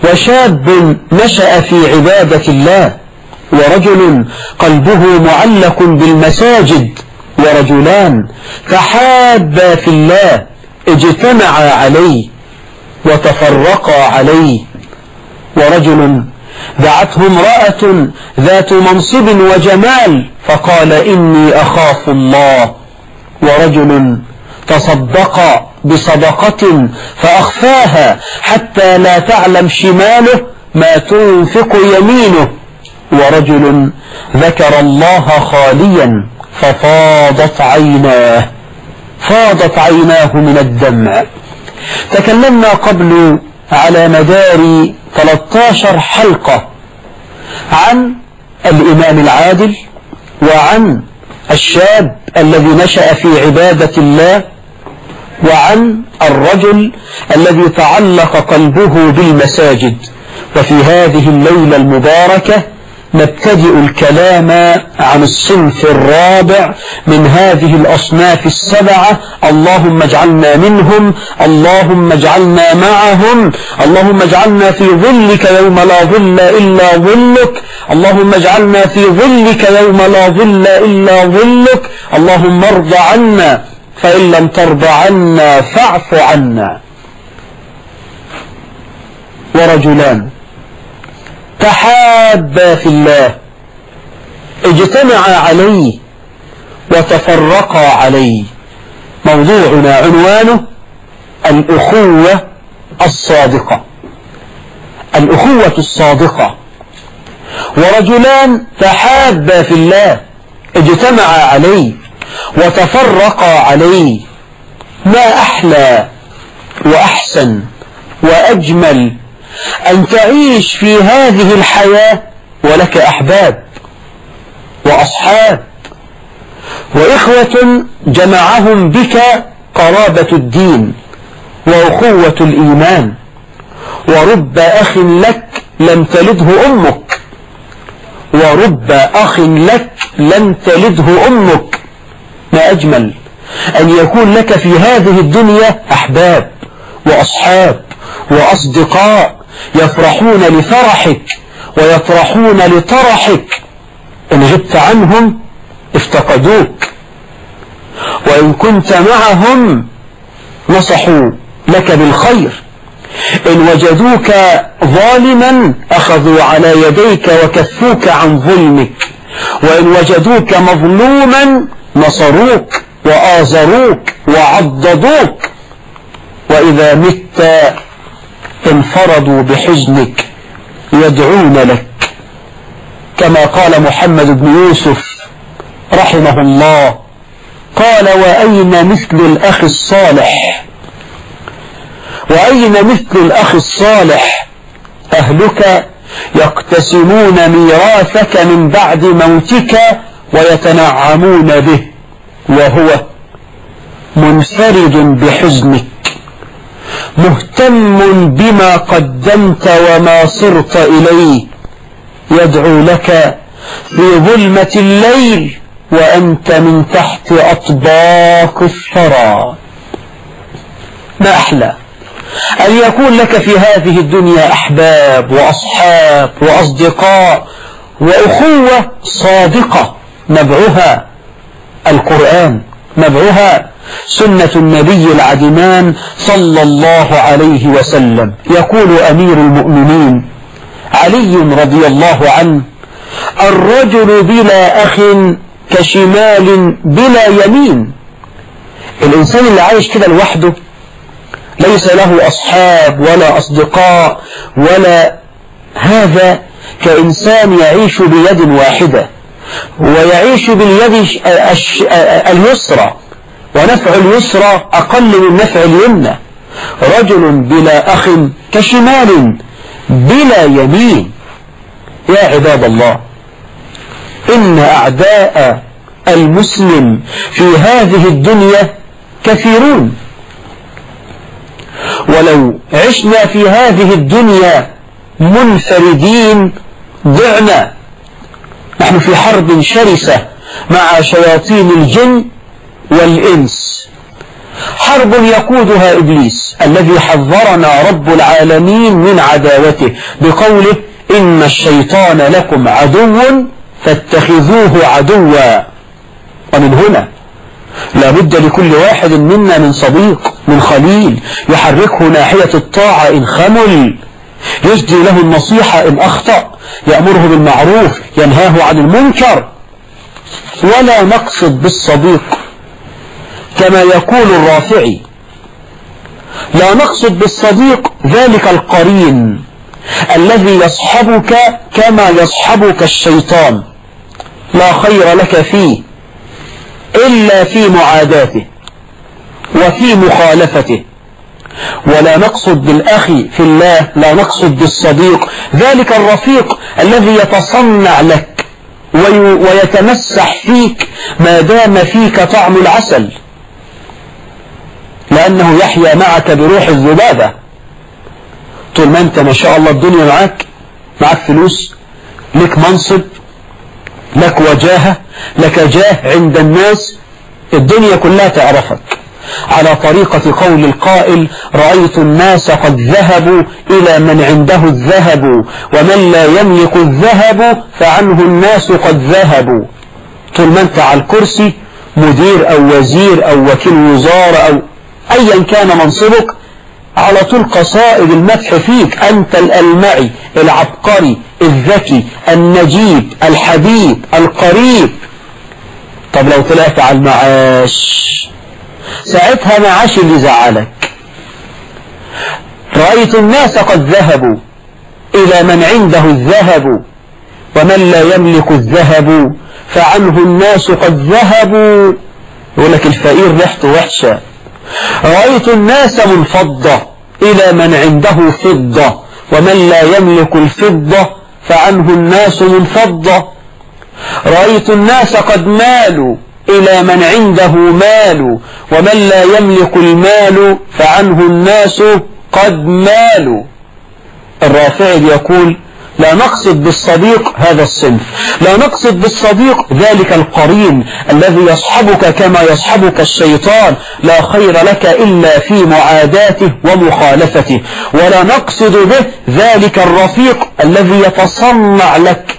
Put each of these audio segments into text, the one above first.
وشاب نشأ في عبادة الله، ورجل قلبه معلق بالمساجد، ورجلان تحابا في الله اجتمعا عليه وتفرقا عليه، ورجل دعته امرأة ذات منصب وجمال فقال إني أخاف الله، ورجل تصدق بصدقة فأخفاها حتى لا تعلم شماله ما تنفق يمينه، ورجل ذكر الله خاليا ففاضت عيناه من الدمع. تكلمنا قبل على مدار 13 حلقة عن الإمام العادل، وعن الشاب الذي نشأ في عبادة الله، وعن الرجل الذي تعلق قلبه بالمساجد. وفي هذه الليلة المباركة نبتدئ الكلام عن الصنف الرابع من هذه الأصناف السبعة. اللهم اجعلنا منهم، اللهم اجعلنا معهم، اللهم اجعلنا في ظلك يوم لا ظل إلا ظلك، اللهم اجعلنا في ظلك يوم لا ظل إلا ظلك، اللهم ارض عنا فإن لم ترض عنا فاعف عنا. ورجلان تحابا في الله اجتمعا عليه وتفرقا عليه. موضوعنا عنوانه الأخوة الصادقة، الأخوة الصادقة. ورجلان تحابا في الله اجتمعا عليه وتفرقا عليه. ما أحلى وأحسن وأجمل أن تعيش في هذه الحياة ولك أحباب وأصحاب وإخوة جمعهم بك قرابة الدين وأخوة الإيمان. ورب أخ لك لم تلده أمك، ورب أخ لك لم تلده أمك. ما أجمل أن يكون لك في هذه الدنيا أحباب وأصحاب وأصدقاء يفرحون لفرحك ويفرحون لطرحك. إن غبت عنهم افتقدوك، وإن كنت معهم نصحوا لك بالخير، إن وجدوك ظالما أخذوا على يديك وكفوك عن ظلمك، وإن وجدوك مظلوما نصروك وآزروك وعضدوك. وإذا مت انفردوا بحزنك يدعون لك، كما قال محمد بن يوسف رحمه الله، قال وأين مثل الأخ الصالح، وأين مثل الأخ الصالح؟ أهلك يقتسمون ميراثك من بعد موتك ويتنعمون به، وهو منفرد بحزنك مهتم بما قدمت وما صرت إليه، يدعو لك في ظلمة الليل وأنت من تحت أطباق الثرى. ما أحلى أن يكون لك في هذه الدنيا أحباب وأصحاب وأصدقاء وأخوة صادقة، نبعها القرآن، نبعها سنة النبي العدنان صلى الله عليه وسلم. يقول أمير المؤمنين علي رضي الله عنه: الرجل بلا أخ كشمال بلا يمين. الإنسان اللي عايش كده لوحده ليس له أصحاب ولا أصدقاء ولا، هذا كإنسان يعيش بيد واحدة ويعيش باليد اليسرى، ونفع اليسرى أقل من نفع اليمنى. رجل بلا أخ كشمال بلا يمين. يا عباد الله، إن أعداء المسلم في هذه الدنيا كثيرون، ولو عشنا في هذه الدنيا منفردين ضعنا. نحن في حرب شرسة مع شياطين الجن والإنس. حرب يقودها إبليس الذي حذرنا رب العالمين من عداوته بقوله إن الشيطان لكم عدو فاتخذوه عدوا. ومن هنا لا بد لكل واحد منا من صديق، من خليل يحركه ناحية الطاعة إن خمل، يجدي له النصيحة إن أخطأ، يأمره بالمعروف، ينهاه عن المنكر. ولا نقصد بالصديق كما يقول الرافعي، لا نقصد بالصديق ذلك القرين الذي يصحبك كما يصحبك الشيطان، لا خير لك فيه إلا في معاداته وفي مخالفته. ولا نقصد بالأخ في الله، لا نقصد بالصديق ذلك الرفيق الذي يتصنع لك ويتمسح فيك ما دام فيك طعم العسل، لأنه يحيا معك بروح الذبابة. طول ما أنت ما شاء الله الدنيا معك فلوس، لك منصب، لك وجاهة، لك جاه عند الناس، الدنيا كلها تعرفك. على طريقة قول القائل: رأيت الناس قد ذهبوا إلى من عنده الذهب، ومن لا يملك الذهب فعنه الناس قد ذهبوا. طول ما أنت على الكرسي، مدير أو وزير أو وكيل وزارة أو أيا كان منصبك، على طول قصائد المدح فيك: أنت الألمعي، العبقري، الذكي، النجيب، الحبيب، القريب. طب لو طلعت على المعاش، ساعتها معاش اللي زعلك. رأيت الناس قد ذهبوا إلى من عنده الذهب، ومن لا يملك الذهب فعنه الناس قد ذهبوا. يقول لك الفقير ريحته وحشة. رأيت الناس منفضة إلى من عنده فضة، ومن لا يملك الفضة فعنه الناس منفضة. رأيت الناس قد مالوا إلى من عنده مال، ومن لا يملك المال فعنه الناس قد مالوا. الرافعي يقول: لا نقصد بالصديق هذا الصنف، لا نقصد بالصديق ذلك القرين الذي يصحبك كما يصحبك الشيطان، لا خير لك إلا في معاداته ومخالفته. ولا نقصد به ذلك الرفيق الذي يتصنع لك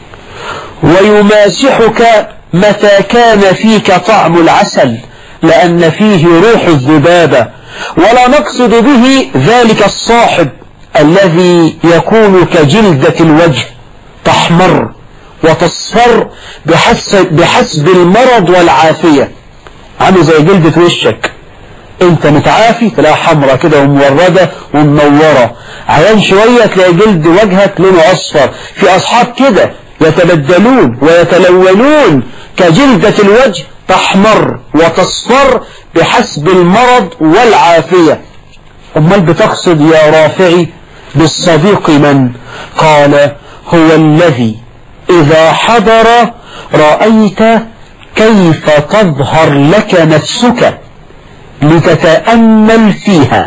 ويماسحك متى كان فيك طعم العسل، لأن فيه روح الذبابة. ولا نقصد به ذلك الصاحب الذي يكون كجلدة الوجه، تحمر وتصفر بحسب المرض والعافية. عامل زي جلدة وشك، انت متعافي تلاقي حمرة كده وموردة ومنورة، عيان شوية تلاقي جلد وجهك لونه أصفر. في أصحاب كده يتبدلون ويتلونون، كجلدة الوجه تحمر وتصفر بحسب المرض والعافية. أمال بتقصد يا رافعي بالصديق من؟ قال: هو الذي إذا حضر رأيت كيف تظهر لك نفسك لتتأمل فيها،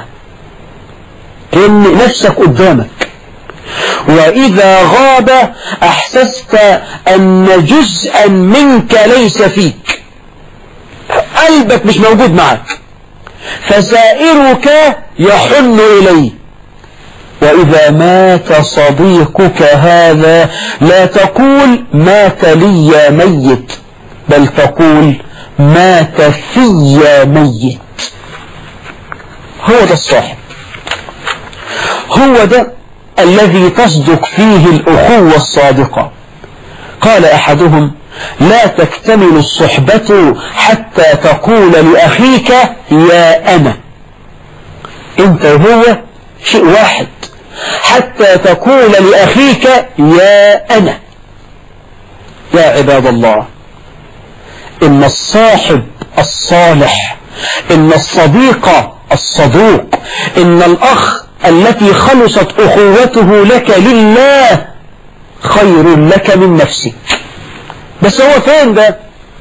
إن نفسك قدامك، وإذا غاب أحسست أن جزءا منك ليس فيك، قلبك مش موجود معك، فسائرك يحن إليه. وإذا مات صديقك هذا لا تقول مات لي يا ميت، بل تقول مات في يا ميت. هو ده الصاحب، هو ده الذي تصدق فيه الأخوة الصادقة. قال أحدهم: لا تكتمل الصحبة حتى تقول لأخيك يا أنا. انت وهو شيء واحد، حتى تقول لأخيك يا أنا. يا عباد الله، إن الصاحب الصالح، إن الصديق الصدوق، إن الأخ التي خلصت أخوته لك لله خير لك من نفسك. بس هو فين ده؟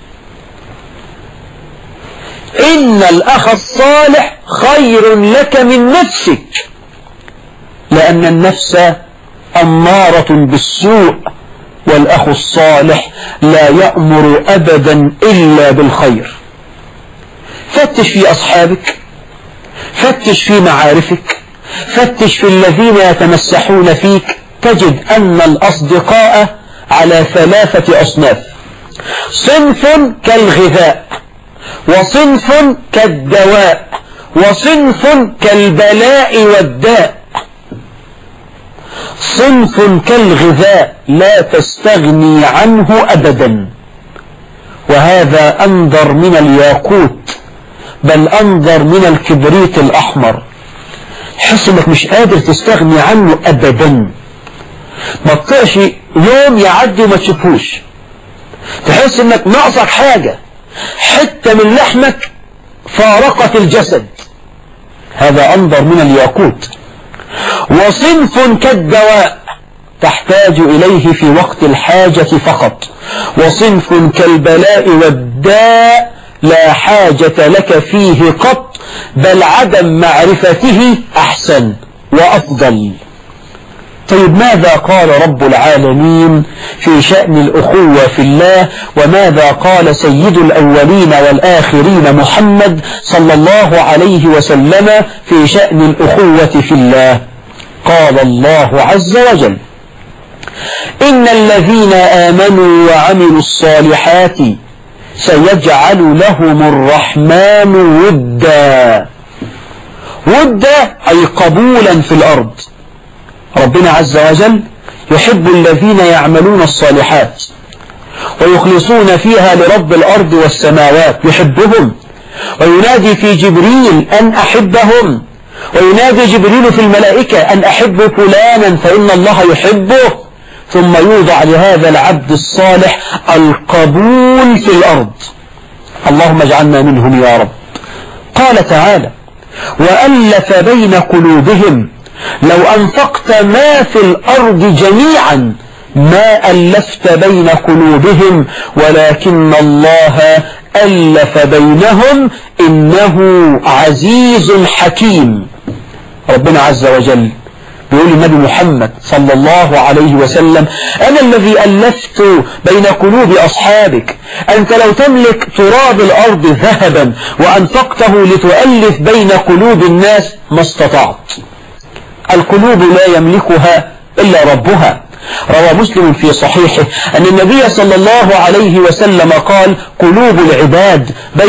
إن الأخ الصالح خير لك من نفسك، لأن النفس أمارة بالسوء، والأخ الصالح لا يأمر أبدا إلا بالخير. فتش في أصحابك، فتش في معارفك، فتش في الذين يتمسحون فيك، تجد أن الأصدقاء على 3 أصناف: صنف كالغذاء، وصنف كالدواء، وصنف كالبلاء والداء. صنف كالغذاء لا تستغني عنه أبدا، وهذا أنظر من الياقوت، بل أنظر من الكبريت الأحمر. حس انك مش قادر تستغني عنه أبدا، ما تطيعش يوم يعدي وما تشوفوش، تحس انك ناقصك حاجة، حتة من لحمك فارقت الجسد، هذا أنظر من الياقوت. وصنف كالدواء تحتاج إليه في وقت الحاجة فقط، وصنف كالبلاء والداء لا حاجة لك فيه قط، بل عدم معرفته أحسن وأفضل. طيب ماذا قال رب العالمين في شأن الأخوة في الله، وماذا قال سيد الأولين والآخرين محمد صلى الله عليه وسلم في شأن الأخوة في الله؟ قال الله عز وجل: إن الذين آمنوا وعملوا الصالحات سيجعل لهم الرحمن ودا. ودا أي قبولا في الأرض. ربنا عز وجل يحب الذين يعملون الصالحات ويخلصون فيها لرب الأرض والسماوات، يحبهم، وينادي في جبريل أن أحبهم، وينادي جبريل في الملائكة أن أحب فلانا فإن الله يحبه، ثم يوضع لهذا العبد الصالح القبول في الأرض. اللهم اجعلنا منهم يا رب. قال تعالى: وألف بين قلوبهم لو أنفقت ما في الأرض جميعا ما ألفت بين قلوبهم ولكن الله ألف بينهم إنه عزيز حكيم. ربنا عز وجل بيقول النبي محمد صلى الله عليه وسلم: أنا الذي ألفت بين قلوب أصحابك. أنت لو تملك تراب الأرض ذهبا وأنفقته لتؤلف بين قلوب الناس ما استطعت. القلوب لا يملكها إلا ربها. روى مسلم في صحيحه أن النبي صلى الله عليه وسلم قال: قلوب العباد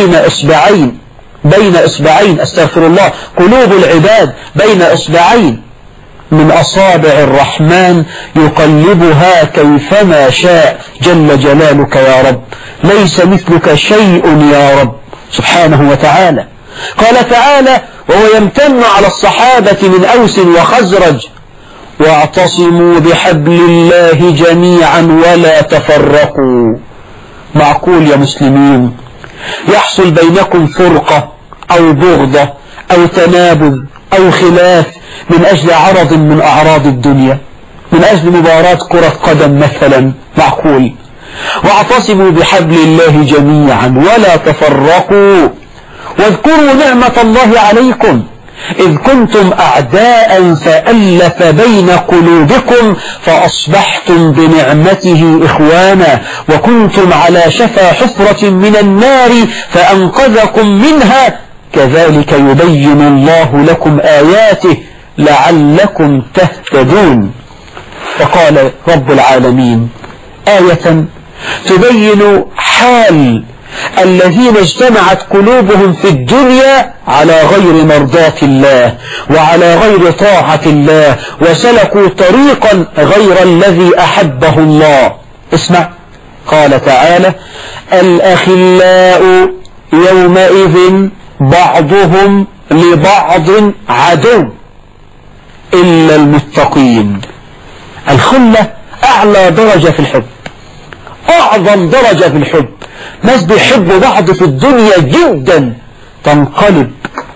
بين إصبعين استغفر الله، قلوب العباد بين إصبعين من أصابع الرحمن يقلبها كيفما شاء جل جلالك يا رب، ليس مثلك شيء يا رب سبحانه وتعالى. قال تعالى وهو يمتن على الصحابة من أوس وخزرج: واعتصموا بحبل الله جميعا ولا تفرقوا. معقول يا مسلمين يحصل بينكم فرقة أو بغضة أو تنابذ أو خلاف من أجل عرض من أعراض الدنيا، من أجل مباراة كرة قدم مثلا؟ معقول؟ واعتصموا بحبل الله جميعا ولا تفرقوا واذكروا نعمة الله عليكم إذ كنتم أعداء فألف بين قلوبكم فأصبحتم بنعمته إخوانا وكنتم على شفا حفرة من النار فأنقذكم منها كذلك يبين الله لكم آياته لعلكم تهتدون. فقال رب العالمين آية تبين حال الذين اجتمعت قلوبهم في الدنيا على غير مرضاة الله وعلى غير طاعة الله وسلكوا طريقا غير الذي أحبه الله. اسمع، قال تعالى: الأخلاء يومئذ بعضهم لبعض عدو إلا المتقين. الخلة أعلى درجة في الحب، أعظم درجة في الحب. ناس بيحبوا بعض في الدنيا جدا تنقلب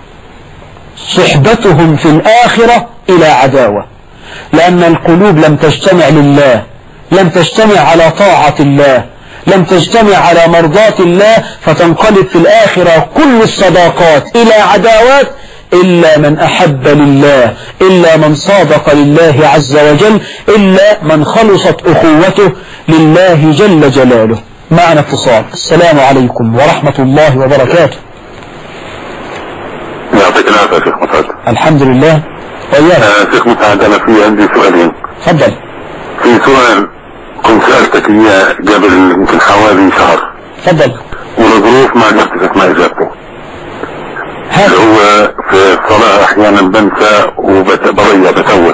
صحبتهم في الآخرة إلى عداوة، لأن القلوب لم تجتمع لله، لم تجتمع على طاعة الله، لم تجتمع على مرضاة الله، فتنقلب في الآخرة كل الصداقات إلى عداوات إلا من أحب لله، إلا من صادق لله عز وجل، إلا من خلصت أخوته لله جل جلاله. معنا اتصال. السلام عليكم ورحمة الله وبركاته. العافية يا شيخ مسعد. الحمد لله وإياك. شيخ مسعد أنا عندي سؤالين. تفضل. في سؤال كنت سألتك إياه قبل يمكن حوالي شهر. تفضل. والظروف ما قدرت اسمع إجابته. هو في الصلاة أحيانا بنسى وبضيع بتوه.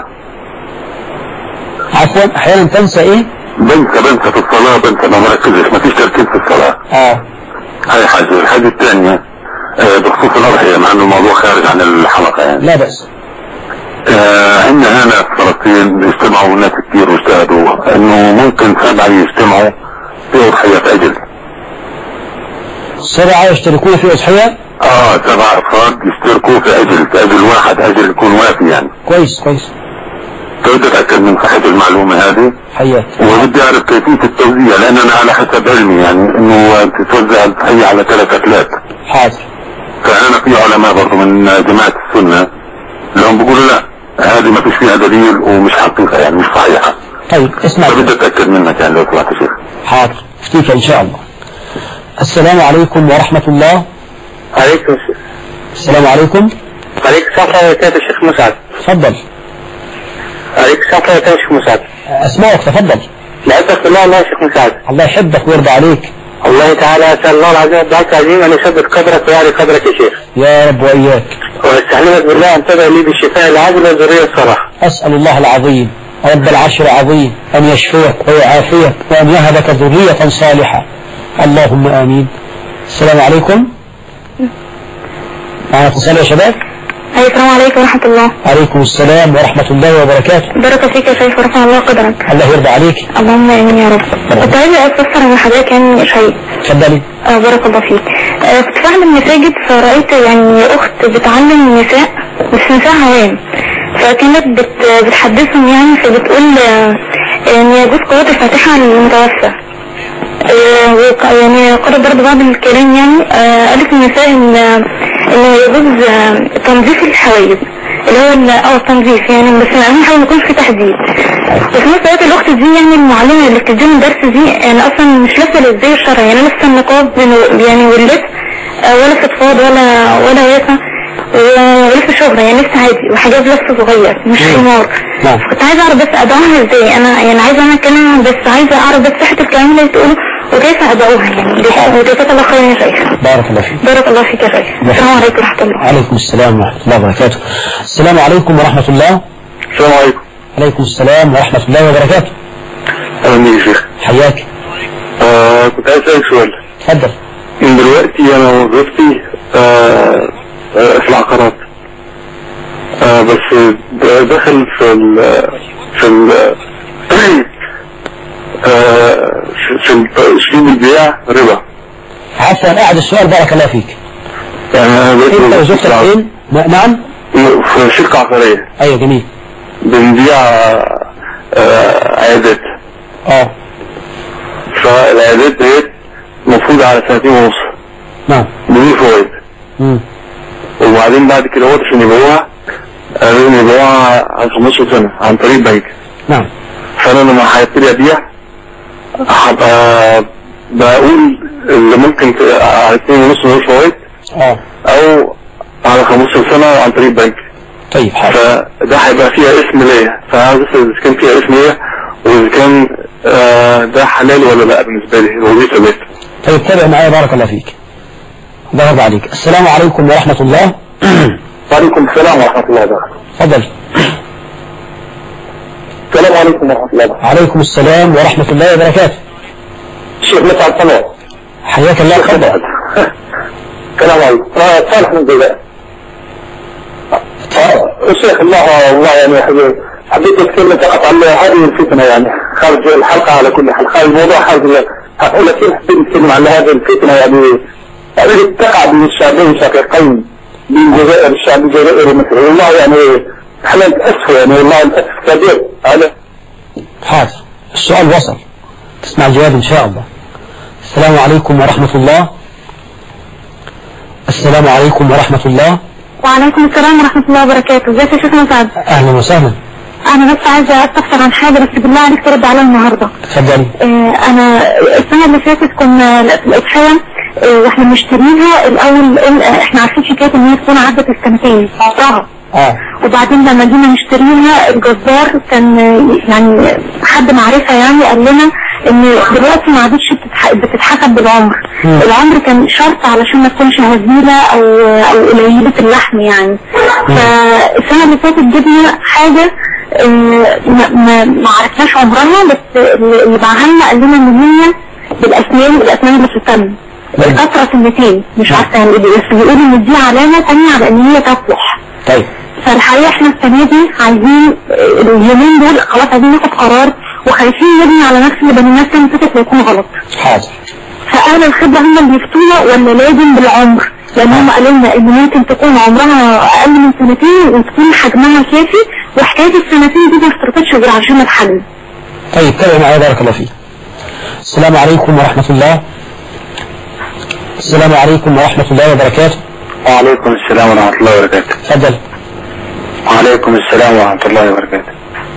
عفوا أحيانا تنسى إيه؟ بنسى في الصلاة، بنسى ما مركزش، ما فيش تركيز في الصلاة. هاي حاجة. الحاجة الثانية بخصوص الأضحية، مع إنه الموضوع خارج عن الحلقة يعني. لا بأس. عندنا هنا في فلسطين بيجتمعوا ناس كتير واجتهدوا إنه ممكن 7 يجتمعوا في أضحية أجل. 7 يشتركون في أضحية؟ 7 أفراد يشتركوا في أجل واحد، أجل يكون وافي يعني. كويس. بدي أتأكد من صحة المعلومة هذه. حياك. وبدي أعرف كيفية التوزيع، لأن أنا على حسب علمي يعني إنه تتوزع الضحية على 3 أكلات. حاضر. فأنا في علماء برضه من جماعة السنة لهم بيقولوا لا، هذه ما فيش فيها دليل ومش حقيقة يعني، مش صحيحة. طيب اسمع. فبدي أتأكد منك يعني لو سمحت يا شيخ. حاضر افتيك إن شاء الله. السلام عليكم ورحمة الله. عليكم السلام. السلام عليكم. عليكم السلام ورحمة الله وبركاته الشيخ مسعد. تفضل. عليكم السلام ورحمة الله وبركاته الشيخ مسعد. أسمعك تفضل. لعبك الله يا شيخ مسعد. الله يحبك ويرضى عليك. الله تعالى أسأل الله العظيم والدعاء العظيم أن يثبت قدرك ويعلي قدرك يا شيخ. يا رب وإياك. واستعلمك بالله أن تدعو لي بالشفاء العاجل والذرية الصالحة. أسأل الله العظيم رب العرش العظيم أن يشفيك ويعافيك وأن يهبك ذرية صالحة. اللهم آمين. السلام عليكم. معنا اتصال يا شباب. السلام عليكم ورحمة الله. عليكم السلام ورحمة الله وبركاته. بارك فيك يا شيخ ورفع الله قدرك. الله يرضى عليك. اللهم امين يا رب. كنت عايزة استفسر من حضرتك يعني شيء. اتفضلي. بارك الله فيك. كنت في احد المساجد فرأيت يعني اخت بتعلم النساء بس نساء عوام، فكانت بتحدثهم يعني، فبتقول ان يجوز قراءة الفاتحة للمتوفى. يعني قرأت برضه بعض الكلام يعني، قالت النساء ان يجوز تنظيف الحواجب اللي هو التنظيف يعني، بس اهم حاجه ما يكونش في تحديد. وفي نفس الوقت الاخت دي يعني المعلمه اللي بتدينا الدرس دي يعني اصلا مش لابسه الازاي الشرعي، يعني لابسه النقاب يعني واللبس ولا فضفاض ولا ياسه ولسه شغله يعني لسه عادي، وحجاب لسه صغير مش خمار. كنت عايزه اعرف بس ادعوها ازاي، انا يعني عايزه انا اتكلم بس عايزه اعرف بس صحه الكلام اللي بتقوله وكيف ادعوها يعني. جزاك الله خير يا شيخ. بارك الله فيك. بارك الله فيك يا شيخ. السلام عليكم ورحمه الله. عليكم السلام ورحمه الله وبركاته. السلام عليكم ورحمه الله. السلام عليكم. عليكم السلام ورحمه الله وبركاته. اهلا بيك يا شيخ. حياك. كنت عايز اسالك سؤال. اتفضل. من دلوقتي انا وظيفتي في العقارات، بس دخل في اسلوب البيع ربا. عفوا اعد السؤال بارك الله فيك. انت وزوجتك فين؟ نعم. في شركة عقارية. ايوه جميل. بنبيع عيادات. فالعيادات ديت المفروض على 2.5 سنين. نعم. بدون فوائد. وبعدين بعد كده وقت عشان يبيعوها لازم يبيعوها على 15 سنة عن طريق بنك. نعم. فانا لما هبتدي ابيع هبقى بقول اللي ممكن على 2.5 من فوائد او على 15 سنة عن طريق بنك. طيب حاضر. فده هيبقى فيها اسم ليا، فعاوز اسال اذا كان فيها اسم ليا واذا كان ده حلال ولا لا بالنسبة لي الوظيفة ديت. طيب تابع معايا بارك الله فيك. الله يرضى عليك. السلام عليكم ورحمة الله. وعليكم السلام ورحمة الله وبركاته. تفضل. السلام عليكم ورحمة الله وبركاته. عليكم السلام ورحمة الله وبركاته. الشيخ مسعد صلاح. حياك الله. تفضل. السلام عليكم. صالح من الجزائر. الشيخ الله يعني حبيت اتكلم فقط عن هذه الفتنة يعني خارج الحلقة على كل حال، خارج الموضوع خارج هقول لك حبيت اتكلم عن هذه الفتنة يعني تقع بين الشعبين شقيقين بين الجزائر الشعب الجزائري مثلا، والله يعني احنا نتأسف يعني والله نتأسف كبير على. حاضر السؤال وصل، تسمع الجواب ان شاء الله. السلام عليكم ورحمة الله. السلام عليكم ورحمة الله. وعليكم السلام ورحمة الله وبركاته. ازيك يا شيخ مسعد؟ اهلا وسهلا. انا بس عايزة استفسر عن حاجة بس بالله عليك ترد عليا النهاردة. اتفضلي. انا السنة اللي فاتت كنا في الأضحية واحنا بنشتريها الاول احنا عارفين حكايه ان هي تكون عدت السنتين عمرها. وبعدين لما جينا نشتريها الجزار كان يعني حد معرفة يعني قال لنا ان دلوقتي ما عادتش بتتحسب بالعمر. العمر كان شرط علشان ما تكونش هزيلة او قليلة اللحم يعني. فالسنة اللي فاتت جبنا حاجة ما عرفناش عمرها، بس اللي باعها لنا قال لنا ان هي الاسنان اللي في الفم القطرة سنتين مش عارفة يعني، بس بيقولوا ان دي علامة ثانية على ان هي تصلح. طيب فالحقيقة احنا السنة دي عايزين اليومين دول خلاص عايزين ناخد قرار وخايفين نبني على نفس اللي بنيناه السنة اللي فاتت ويكون غلط. حاضر. فأهل الخبرة هم اللي يفتونا ولا لازم بالعمر؟ لأن هم قالوا لنا إن ممكن تكون عمرها أقل من سنتين وتكون حجمها كافي، وحكاية السنتين دي ما اشترطتش غير عشان الحجم. طيب تابع معايا بارك الله فيك. السلام عليكم ورحمة الله. السلام عليكم ورحمة الله وبركاته. وعليكم السلام ورحمة الله وبركاته. تفضل. وعليكم السلام ورحمة الله وبركاته.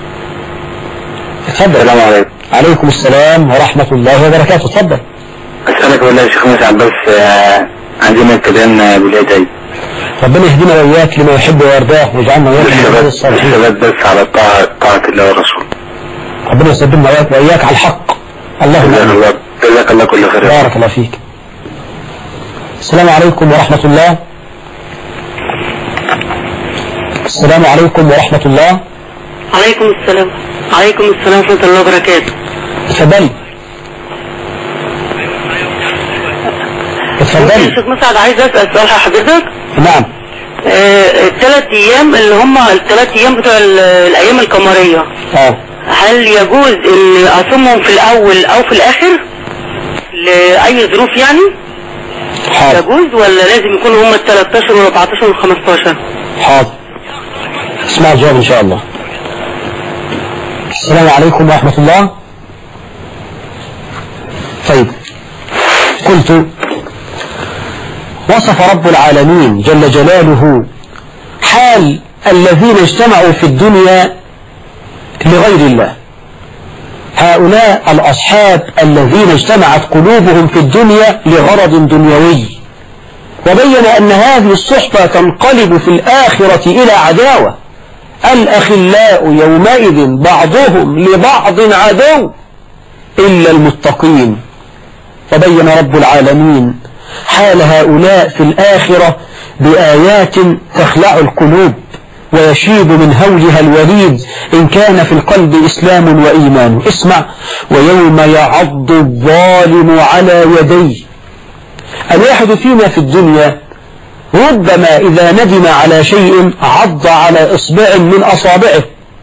تفضل. السلام عليكم. عليكم السلام ورحمة الله وبركاته. تفضل. أسألك والله يا شيخ مسعد بس عندنا كلام بالهداية. ربنا يهدينا وإياك لما يحب ويرضاه ويجعلنا وإياك من عباد الصالحين. الثبات بس على طاعة الله والرسول. ربنا يسلمنا وإياك على الحق. اللهم آمين. جزاك الله كل خير. بارك الله فيك. السلام عليكم ورحمة الله. السلام عليكم ورحمة الله. عليكم السلام. عليكم السلام ورحمة الله وبركاته. اتفضلي. اتفضلي. يا شيخ مسعد عايز أسأل سؤال حضرتك. نعم. الثلاث أيام اللي هم الثلاث أيام بتوع الأيام القمرية. هل يجوز إن أصومهم في الأول أو في الآخر لأي ظروف يعني؟ حاضر. يجوز ولا لازم يكونوا هم 13 و14 و15؟ حاضر. اسمع الجواب إن شاء الله. السلام عليكم ورحمة الله. طيب قلت وصف رب العالمين جل جلاله حال الذين اجتمعوا في الدنيا لغير الله، هؤلاء الأصحاب الذين اجتمعت قلوبهم في الدنيا لغرض دنيوي، وبين أن هذه الصحبة تنقلب في الآخرة إلى عداوة. الأخلاء يومئذ بعضهم لبعض عدو إلا المتقين. وبين رب العالمين حال هؤلاء في الآخرة بآيات تخلع القلوب ويشيب من هولها الوليد إن كان في القلب إسلام وإيمان. اسمع: ويوم يعض الظالم على يديه. الواحد فينا في الدنيا ربما إذا ندم على شيء عض على إصبع من أصابعه،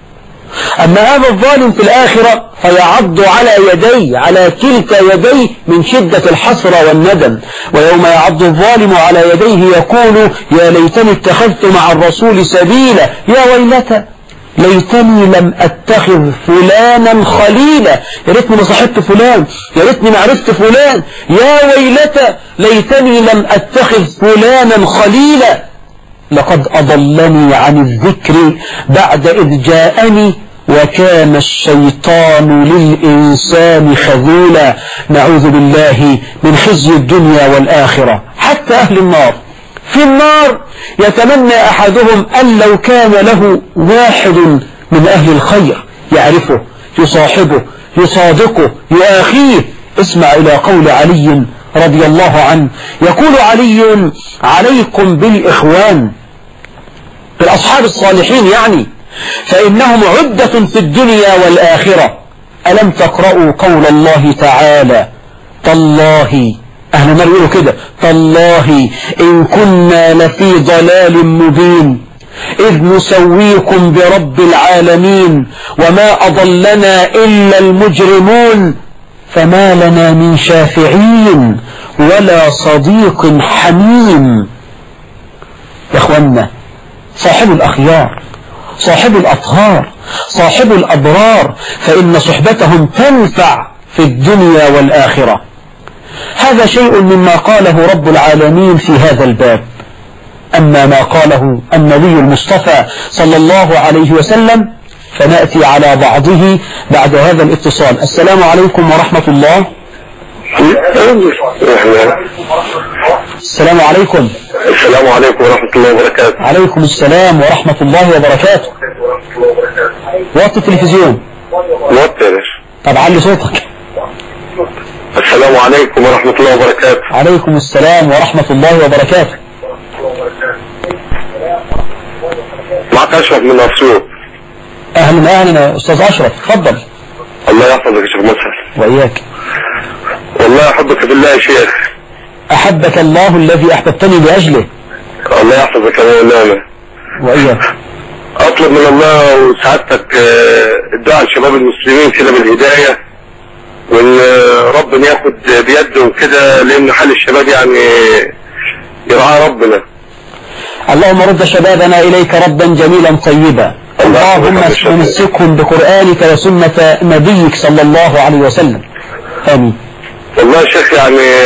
أما هذا الظالم في الآخرة فيعض على يديه، على كلتا يديه من شدة الحسرة والندم. ويوم يعض الظالم على يديه يقول يا ليتني اتخذت مع الرسول سبيلا، يا ويلتى ليتني لم أتخذ فلانا خليلا، يا ريتني ما صاحبت فلان، يا ريتني ما عرفت فلان، يا ويلتى ليتني لم أتخذ فلانا خليلا، لقد أضلني عن الذكر بعد إذ جاءني وكان الشيطان للإنسان خذولا. نعوذ بالله من خزي الدنيا والآخرة. حتى أهل النار في النار يتمنى أحدهم أن لو كان له واحد من أهل الخير يعرفه، يصاحبه، يصادقه، يؤاخيه. اسمع إلى قول علي رضي الله عنه، يقول علي: عليكم بالإخوان، بالأصحاب الصالحين يعني، فإنهم عدة في الدنيا والآخرة. ألم تقرأوا قول الله تعالى: تالله، أهل النار يقولوا كده: تالله إن كنا لفي ضلال مبين إذ نسويكم برب العالمين وما أضلنا إلا المجرمون فما لنا من شافعين ولا صديق حميم. يا أخوانا، صاحب الأخيار، صاحب الأطهار، صاحب الأبرار، فإن صحبتهم تنفع في الدنيا والآخرة. هذا شيء مما قاله رب العالمين في هذا الباب. أما ما قاله النبي المصطفى صلى الله عليه وسلم فنأتي على بعضه بعد هذا الاتصال. السلام عليكم ورحمة الله. السلام عليكم. السلام عليكم ورحمة الله وبركاته. عليكم السلام ورحمة الله وبركاته. وطي التلفزيون. وطي يا باشا. طب علي صوتك. السلام عليكم ورحمة الله وبركاته. عليكم السلام ورحمة الله وبركاته. معك أشرف من أسيوط. أهلا أهلا أستاذ أشرف، اتفضل. الله يحفظك يا شيخ مسعد. وإياك. والله أحبك بالله يا شيخ. أحبك الله الذي أحببتني لأجله. الله يحفظك يا مولانا. وإياك. أطلب من الله وسعادتك الدعاء لشباب المسلمين كده بالهداية، وإن ربنا ياخد بيدهم كده، لأن حال الشباب يعني يرعاه ربنا. اللهم رد شبابنا إليك ردا جميلا طيبا. اللهم امسكهم بقرآنك وسنة نبيك صلى الله عليه وسلم. آمين. والله يا شيخ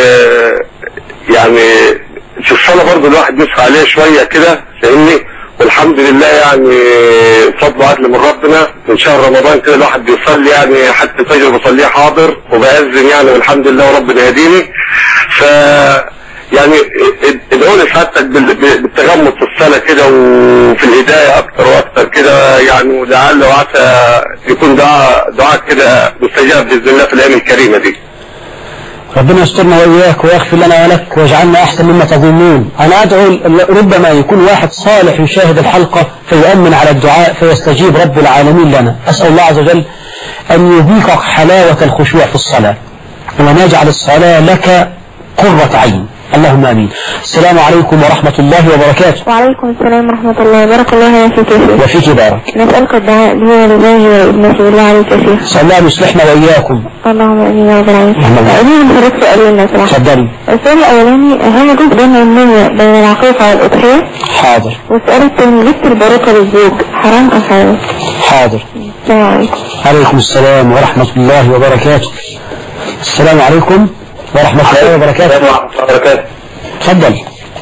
يعني في الصلاة برضه الواحد بيسعى عليه شوية كده، فاهمني؟ والحمد لله يعني فضل عدل من ربنا. من شهر رمضان كده الواحد بيصلي يعني حتى الفجر بصليه حاضر وبأذن يعني، والحمد لله وربنا يهديني. ف يعني ادعوا لي سعادتك بالتغمض في الصلاة كده وفي الهداية أكتر وأكتر كده يعني، ولعل وعسى يكون دعاء كده مستجاب بإذن الله في الأيام الكريمة دي. ربنا يسترنا وإياك ويغفر لنا ولك واجعلنا أحسن مما تظنون. أنا أدعو ربما يكون واحد صالح يشاهد الحلقة فيؤمن على الدعاء فيستجيب رب العالمين لنا. أسأل الله عز وجل أن يذيقك حلاوة الخشوع في الصلاة وأن يجعل الصلاة لك قرة عين. اللهم آمين. السلام عليكم ورحمة الله وبركاته. وعليكم السلام ورحمة الله. بارك الله فيك يا شيخ. وفيك بارك. نسألك الدعاء لي ولزوجي وابنتي بالله عليك يا شيخ. صلى الله يصلحنا وإياكم. اللهم آمين يا رب العالمين. أنا هرد سؤالين لو سمحت. تفضلي. السؤال الأولاني هل يجوز بين النية بين العقيقة والأضحية؟ حاضر. والسؤال الثاني لبس البركة للزوج حرام أم حلال؟ حاضر. السلام عليكم. عليكم السلام ورحمة الله وبركاته. السلام عليكم ورحمة الله وبركاته. السلام ورحمة الله وبركاته. تفضل.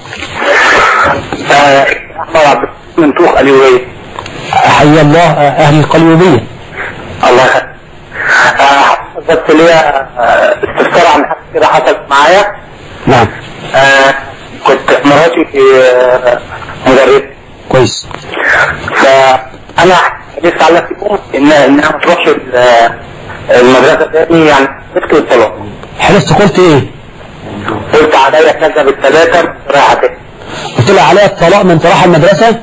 أحمد من طوخ قليوبية. حي الله أهل القليوبية. الله يخليك. بس ليا استفسار عن حاجة كده حصلت معايا. نعم. كنت مراتي مدرسة. كويس. فأنا حديث على نفسي إنها ما تروحش المدرسة تاني يعني سكت الطلاق. حلفت قلت إيه؟ قلت عليا كذا بالثلاثة رايحة تاني. قلت لها عليها الطلاق من راح المدرسة؟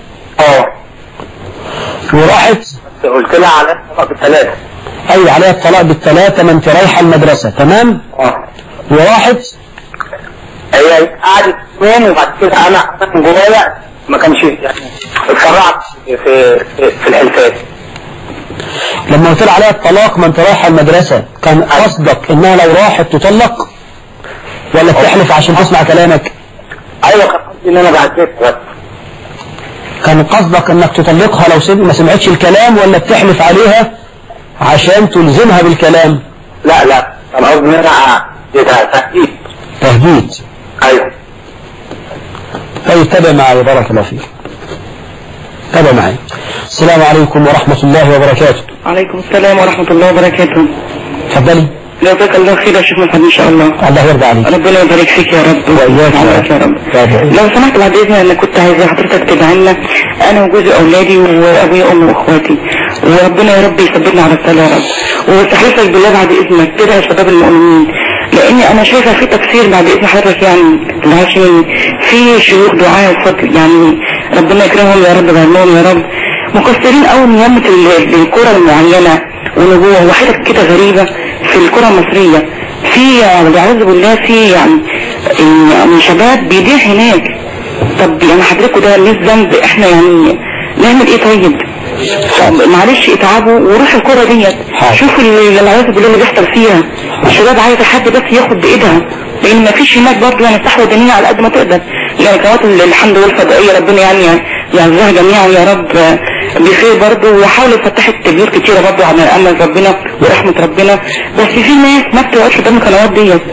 وراحت؟ قلت لها عليها الطلاق بالثلاثة. أيوة عليها الطلاق بالثلاثة ما انت رايحة المدرسة، تمام؟ وراحت؟ هي قعدت يوم وبعد كده أنا من جوايا ما كانش يعني اتسرعت في الحلفات. لما قلت لها عليها الطلاق ما انت رايحة المدرسة كان قصدك إنها لو راحت تطلق؟ ولا بتحلف عشان تسمع كلامك؟ ايوه كان قصدي ان انا بعتذر بس. كان قصدك انك تطلقها لو ما سمعتش الكلام، ولا بتحلف عليها عشان تلزمها بالكلام؟ لا كان قصدي ان انا تهديد. تهديد. ايوه. طيب تابع معي بارك الله فيك. تابع معي. السلام عليكم ورحمة الله وبركاته. عليكم السلام ورحمة الله وبركاته. تفضلي. جزاك الله خير يا شيخ محمد ان شاء الله. الله يرضى عليك. ربنا يبارك فيك يا رب. وإياك يا رب. لو سمحت بعد اذنك انا كنت عايزه حضرتك تدعي لنا انا وجوزي واولادي وابويا وامي واخواتي، وربنا يا رب يثبتنا على الصلاه يا رب. واستحلفك بالله بعد اذنك تدعي شباب المؤمنين، لاني انا شايفه في تفسير بعد اذن حضرتك يعني العاشرين في شيوخ دعاء وفضل يعني ربنا يكرمهم يا رب ويعلمهم يا رب، مقصرين قوي من يمة الكرة المعينة ونبوة وحاجات كده غريبة في الكرة المصرية، في والعياذ بالله في يعني شباب بيضيع هناك. طب يعني حضرتك ده ليه ذنب؟ احنا يعني نعمل ايه طيب؟ معلش اتعبوا وروحوا الكرة ديت شوفوا العياذ بالله اللي بيحصل فيها. الشباب عايزة حد بس ياخد بايدها، لان ما فيش هناك برضه يعني صحوة دينية على قد ما تقدر. يعني قنوات الحمد لله الفضائية ربنا يعني يعزها جميعا يا رب بخير برضه، وحاولوا فتحوا التبيير كتيرة برضه على امل ربنا ورحمة ربنا، بس في ناس ما بتقعدش قدام القنوات ديت.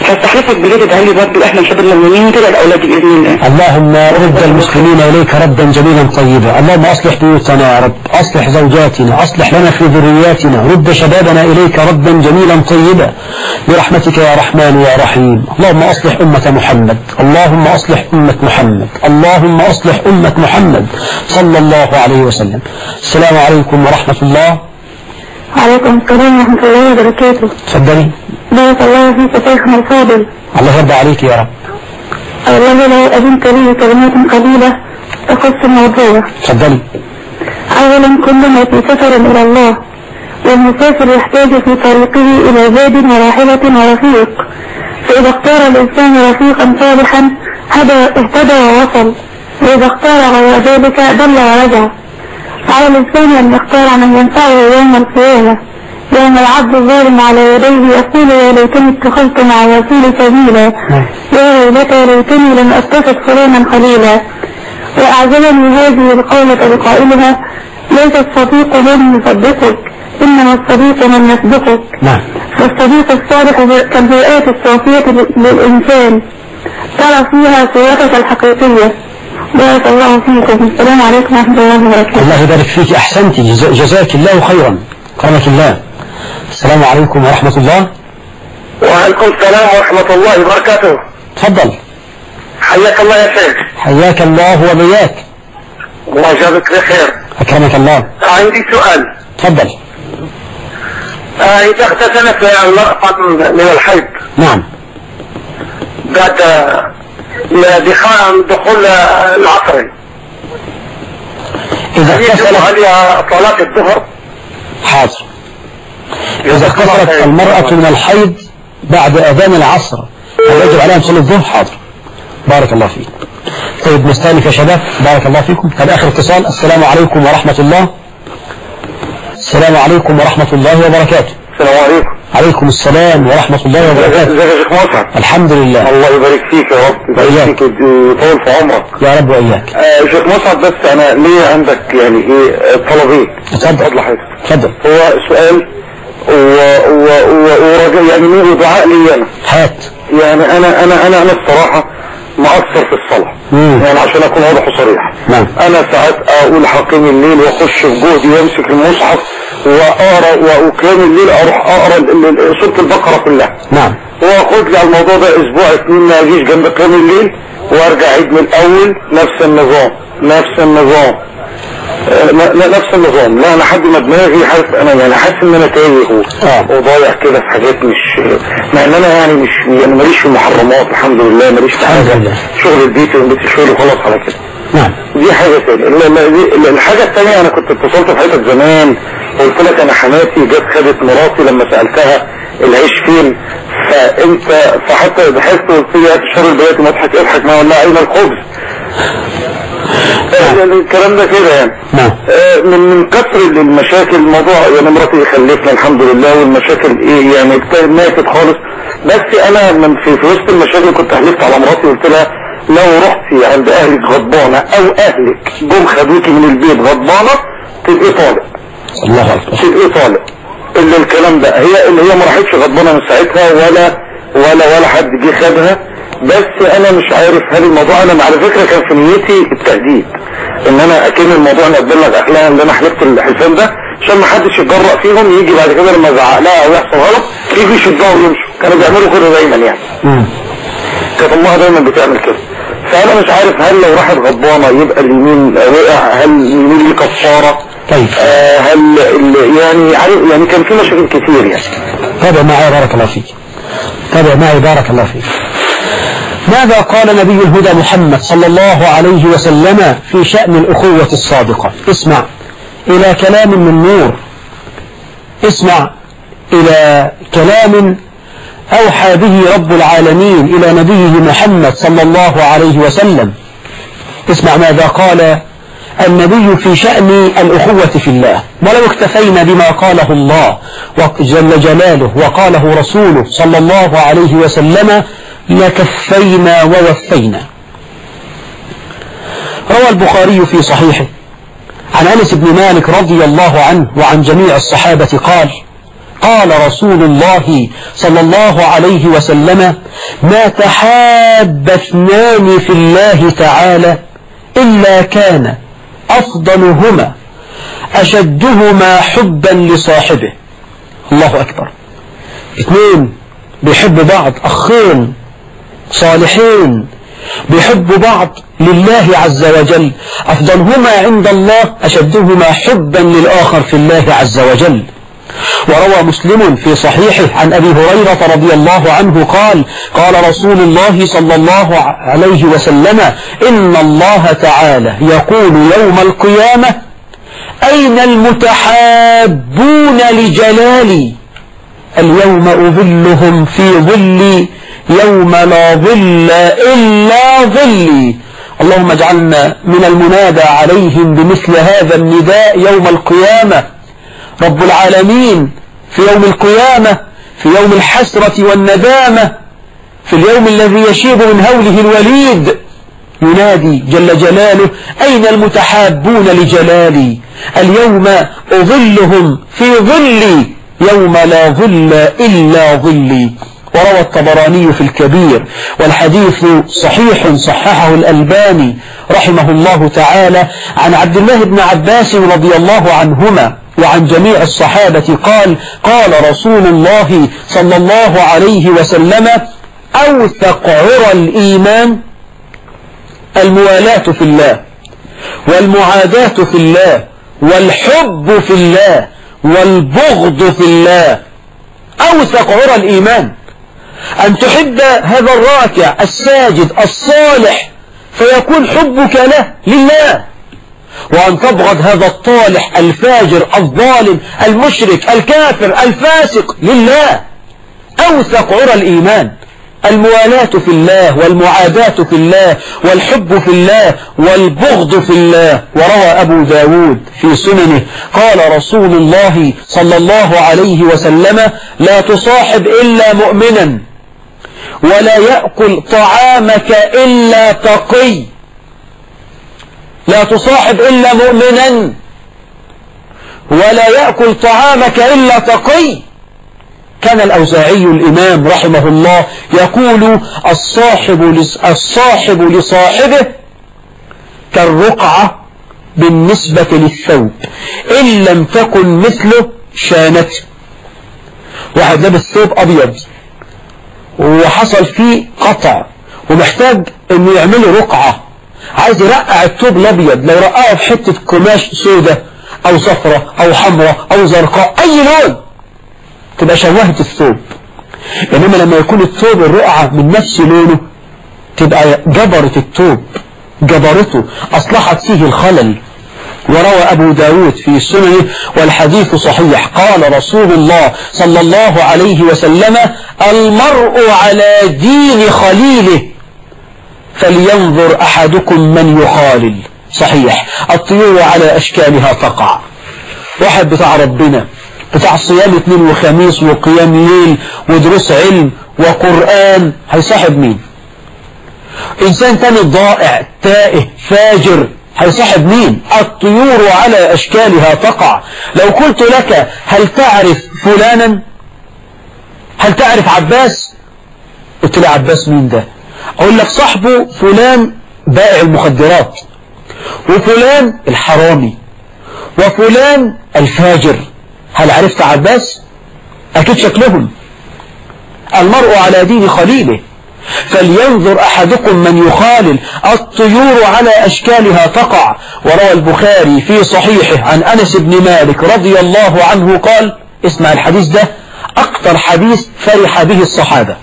فاستحلفك بالله تدعي لي برضه احنا نحب المؤمنين وتدعي لاولادي باذن الله. اللهم رد المسلمين اليك ردا جميلا طيبا. اللهم اصلح بيوتنا يا رب، اصلح زوجاتنا، اصلح لنا في ذرياتنا، رد شبابنا اليك ردا جميلا طيبا برحمتك يا رحمن يا رحيم. اللهم اصلح امة محمد، اللهم اصلح امة محمد، اللهم اصلح امة محمد صلى الله عليه وسلم. السلام عليكم ورحمة الله. عليكم السلام ورحمة الله وبركاته. تفضلي. بارك الله فيك شيخنا الفاضل. الله يرضى عليك يا رب. والله لو أذنت لي كلمات قليلة تخص الموضوع. تفضلي. أولا كلنا في سفر إلى الله، والمسافر يحتاج في طريقه إلى زاد وراحلة ورفيق، فإذا اختار الإنسان رفيقا صالحا اهتدى ووصل، وإذا اختار غير ذلك ضل ورجع. على الإنسان أن يختار من ينفعه يوم القيامة، يوم العبد الظالم على يديه يقول يا ليتني اتخذت مع رسول سبيلا، يا ويلتى ليتني لم اتخذ فلانا خليلا. وأعجبني هذه القولة بقائلها ليس الصديق من يصدقك، إنما الصديق من يصدقك. فالصديق الصالح كالبيئات الصافية للإنسان ترى فيها صورتك الحقيقية. بارك الله فيكم. السلام عليكم ورحمة الله وبركاته. الله يبارك فيك، أحسنتي، جزاك الله خيرا، كرمك الله. السلام عليكم ورحمة الله. وعليكم السلام ورحمة الله وبركاته. تفضل. حياك الله يا شيخ. حياك الله وبياك. الله جابك بخير. أكرمك الله. عندي سؤال. تفضل. إذا اغتسلت المرأة من الحيض. نعم. بعد دخول العصر. إذا اغتسلت عليها صلاة الظهر. حاضر. إذا اغتسلت المرأة من الحيض بعد أذان العصر هل يجب عليها أن تصلي الظهر؟ حاضر. بارك الله فيك. طيب نستأنف يا شباب، بارك الله فيكم. هذا آخر اتصال. السلام عليكم ورحمة الله. السلام عليكم ورحمة الله وبركاته. السلام عليكم. عليكم السلام ورحمة الله وبركاته. ازيك يا شيخ مصعب؟ الحمد لله. الله يبارك فيك يا رب، يبارك فيك ويطول في عمرك يا رب وإياك. شيخ مصعب، بس أنا ليه عندك يعني إيه طلبين. اتفضل. اتفضل. هو سؤال ورجاء يعني مين دعاء لي أنا. هات. يعني أنا الصراحة مقصر في الصلاة. يعني عشان أكون واضح وصريح. نعم. أنا ساعات أقول حقيم الليل وأخش في جهدي وأمسك المصحف وأقرأ وقيام الليل أروح أقرأ سورة البقرة كلها. نعم. وأخد لي على الموضوع ده أسبوع 2 ما أجيش جنب قيام الليل وأرجع أعيد من الأول نفس النظام. لا أنا حد ما دماغي حاسس أنا يعني حاسس إن أنا تايه وضايع كده في حاجات مش مع إن أنا يعني مش يعني ماليش في المحرمات الحمد لله، ماليش في حاجة شغل البيت وبيت الشغل وخلاص على كده. نعم. دي حاجة تانية. الحاجة التانية أنا كنت اتصلت في حياتك زمان وقلت لك أنا حماتي جت خدت مراتي لما سألتها العيش فين، فحتى ضحكت وقلت لي يا شر البيات ما اضحك ما ولا أين الخبز. الكلام ده كده يعني. من كثر المشاكل الموضوع يعني مراتي خلفنا الحمد لله والمشاكل ايه يعني ماتت خالص، بس انا في وسط المشاكل كنت حلفت على مراتي وقلت لها لو رحتي عند اهلك غضبانه او اهلك جم خدوكي من البيت غضبانه تبقي طالق. الله اكبر. تبقي طالق. اللي الكلام ده هي ما راحتش غضبانه من ساعتها ولا حد جه خدها، بس انا مش عارف هل الموضوع انا على فكرة كان في نيتي التهديد ان انا اكن الموضوع انا ابلغ اهلها ان انا حلفت الحساب ده عشان ما حدش يتجرأ فيهم يجي بعد كده لما ازعق لها او يحصل غلط يجي يشدها ويمشوا. كانوا بيعملوا كده دايما يعني. كانت امها دايما بتعمل كده. فانا مش عارف هل لو راحت غضبانه يبقى اليمين وقع، هل اليمين ليه كفاره؟ طيب. هل يعني كان في مشاكل كتير يعني. تابع معي بارك الله فيك. تابع معي بارك الله فيك. ماذا قال نبي الهدى محمد صلى الله عليه وسلم في شأن الأخوة الصادقة؟ اسمع إلى كلام من نور، اسمع إلى كلام أوحى به رب العالمين إلى نبيه محمد صلى الله عليه وسلم. اسمع ماذا قال النبي في شأن الأخوة في الله. ولو اكتفينا بما قاله الله جل جلاله وقاله رسوله صلى الله عليه وسلم لكفينا ووفينا. روى البخاري في صحيحه عن أنس بن مالك رضي الله عنه وعن جميع الصحابة قال رسول الله صلى الله عليه وسلم ما تحاب اثنان في الله تعالى إلا كان أفضلهما أشدهما حبا لصاحبه. الله أكبر. اثنين بيحبوا بعض، أخين صالحين بيحبوا بعض لله عز وجل، أفضلهما عند الله أشدهما حبا للآخر في الله عز وجل. وروى مسلم في صحيحه عن أبي هريرة رضي الله عنه قال قال رسول الله صلى الله عليه وسلم إن الله تعالى يقول يوم القيامة أين المتحابون لجلالي اليوم أظلهم في ظلي يوم لا ظل إلا ظلي. اللهم اجعلنا من المنادى عليهم بمثل هذا النداء يوم القيامة. رب العالمين في يوم القيامة، في يوم الحسرة والندامة، في اليوم الذي يشيب من هوله الوليد، ينادي جل جلاله أين المتحابون لجلالي اليوم أظلهم في ظلي يوم لا ظل إلا ظلي. وروى الطبراني في الكبير والحديث صحيح صححه الألباني رحمه الله تعالى عن عبد الله بن عباس رضي الله عنهما وعن جميع الصحابة قال قال رسول الله صلى الله عليه وسلم أوثق عرى الإيمان الموالاة في الله والمعاداة في الله والحب في الله والبغض في الله. أوثق عرى الإيمان أن تحب هذا الراكع الساجد الصالح فيكون حبك له لله، وأن تبغض هذا الطالح الفاجر الظالم المشرك الكافر الفاسق لله. أوثق عرى الإيمان الموالاة في الله والمعاداة في الله والحب في الله والبغض في الله. وروى أبو داود في سننه قال رسول الله صلى الله عليه وسلم لا تصاحب إلا مؤمنا ولا يأكل طعامك إلا تقي. لا تصاحب إلا مؤمنا ولا يأكل طعامك إلا تقي. كان الأوزاعي الإمام رحمه الله يقول الصاحب لصاحبه كالرقعة بالنسبة للثوب إن لم تكن مثله شانته. واحد لابس ثوب أبيض وحصل فيه قطع ومحتاج انه يعمله رقعة، عايز يرقع الثوب الابيض، لو رقعه في حتة قماش سودة او صفرة او حمرة او زرقاء اي لون تبقى شوهت الثوب. انما لما يكون الثوب الرقعة من نفس لونه تبقى جبرت الثوب، جبرته، اصلحت فيه الخلل. وروى أبو داود في سننه والحديث صحيح قال رسول الله صلى الله عليه وسلم المرء على دين خليله فلينظر أحدكم من يخالل. صحيح. الطيور على أشكالها تقع. واحد بتاع ربنا بتاع صيام اثنين وخميس وقيام ليل ودروس علم وقرآن هيصاحب مين؟ إنسان تاني ضائع تائه فاجر هيصاحب مين؟ الطيور على أشكالها تقع. لو قلت لك هل تعرف فلانا؟ هل تعرف عباس؟ قلت لي عباس مين ده؟ أقول لك صاحبه فلان بائع المخدرات وفلان الحرامي وفلان الفاجر. هل عرفت عباس؟ أكيد شكلهم. المرء على دين خليله فلينظر أحدكم من يخالل. الطيور على أشكالها تقع. وروى البخاري في صحيحه عن أنس بن مالك رضي الله عنه قال اسمع الحديث ده أكثر حديث فرح به الصحابة.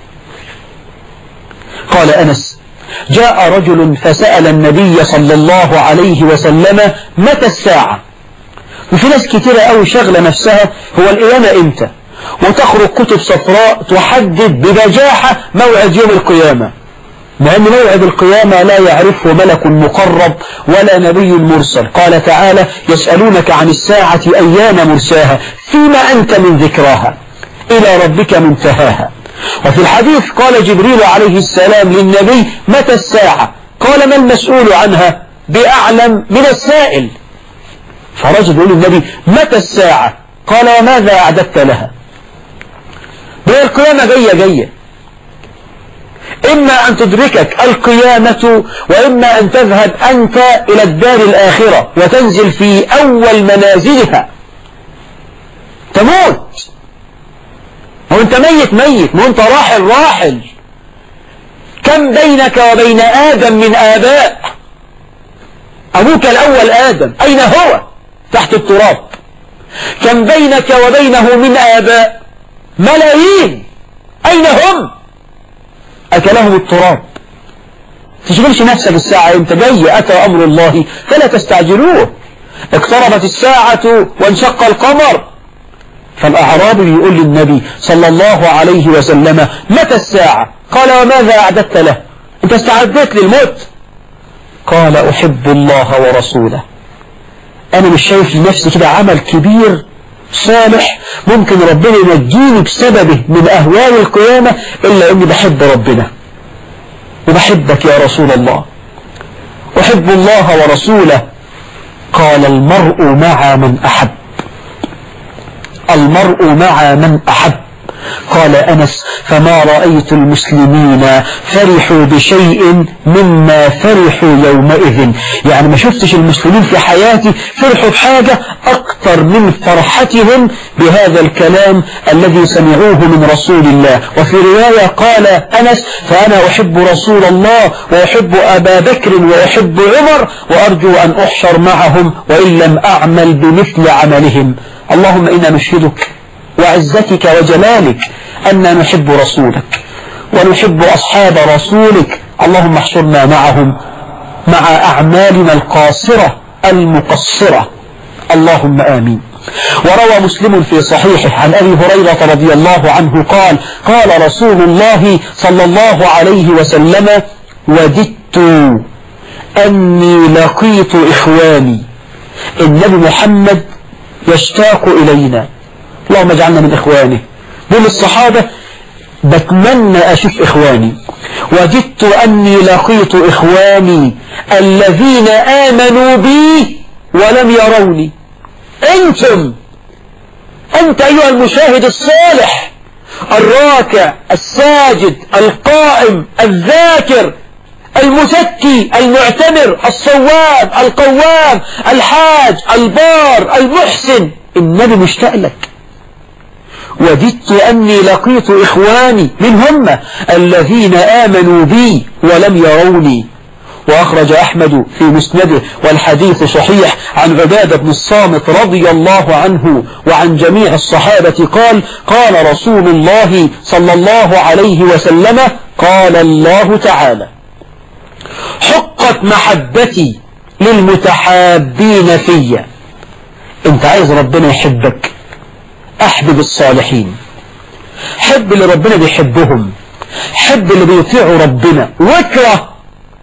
قال أنس جاء رجل فسأل النبي صلى الله عليه وسلم متى الساعة. وفي ناس كتيرة أوي شغلة نفسها هو القيامة إمتى، وتخرج كتب صفراء تحدد ببجاحة موعد يوم القيامة، مع أن موعد القيامة لا يعرفه ملك مقرب ولا نبي مرسل. قال تعالى يسألونك عن الساعة أيان مرساها فيما أنت من ذكراها إلى ربك منتهاها. وفي الحديث قال جبريل عليه السلام للنبي متى الساعة؟ قال ما المسؤول عنها بأعلم من السائل. فرجل يقول للنبي متى الساعة؟ قال وماذا أعددت لها؟ هي القيامة جاية إما أن تدركك القيامة وإما أن تذهب أنت إلى الدار الآخرة وتنزل في أول منازلها تموت. وانت ميت وانت راحل. كم بينك وبين آدم من آباء؟ أبوك الأول آدم أين هو؟ تحت التراب. كم بينك وبينه من آباء؟ ملايين أين هم؟ أكلهم التراب. تشغلش نفسك الساعة انت جاي، أتى أمر الله فلا تستعجلوه. اقتربت الساعة وانشق القمر. فالأعرابي يقول للنبي صلى الله عليه وسلم متى الساعة؟ قال وماذا أعددت له؟ انت استعدت للموت؟ قال أحب الله ورسوله. أنا مش شايف لنفسي كده عمل كبير صالح ممكن ربنا ينجيني بسببه من أهوال القيامة إلا أني بحب ربنا وبحبك يا رسول الله. أحب الله ورسوله. قال المرء مع من أحب. المرء مع من أحب. قال أنس فما رأيت المسلمين فرحوا بشيء مما فرحوا يومئذ. يعني ما شفتش المسلمين في حياتي فرحوا بحاجة أكثر من فرحتهم بهذا الكلام الذي سمعوه من رسول الله. وفي رواية قال أنس فأنا أحب رسول الله وأحب أبا بكر وأحب عمر وأرجو أن أحشر معهم وإن لم أعمل بمثل عملهم. اللهم إنا نشهدك وعزتك وجلالك أننا نحب رسولك ونحب أصحاب رسولك. اللهم احشرنا معهم مع أعمالنا القاصرة المقصرة. اللهم آمين. وروى مسلم في صحيحه عن أبي هريرة رضي الله عنه قال قال رسول الله صلى الله عليه وسلم وددت أني لقيت إخواني. النبي محمد يشتاق إلينا. اللهم اجعلنا من إخوانه. دول الصحابة بتمنى أشوف إخواني. وجدت أني لقيت إخواني الذين آمنوا بي ولم يروني. أنت أيها المشاهد الصالح الراكع الساجد القائم الذاكر المزكي المعتمر الصواب القوام الحاج البار المحسن، النبي مشتاق لك. وددت أني لقيت إخواني من هم الذين آمنوا بي ولم يروني. وأخرج أحمد في مسنده والحديث صحيح عن عبادة بن الصامت رضي الله عنه وعن جميع الصحابة قال قال رسول الله صلى الله عليه وسلم قال الله تعالى حقت محبتي للمتحابين فيا. انت عايز ربنا يحبك، احبب الصالحين، حب اللي ربنا بيحبهم، حب اللي بيطيعوا ربنا، واكره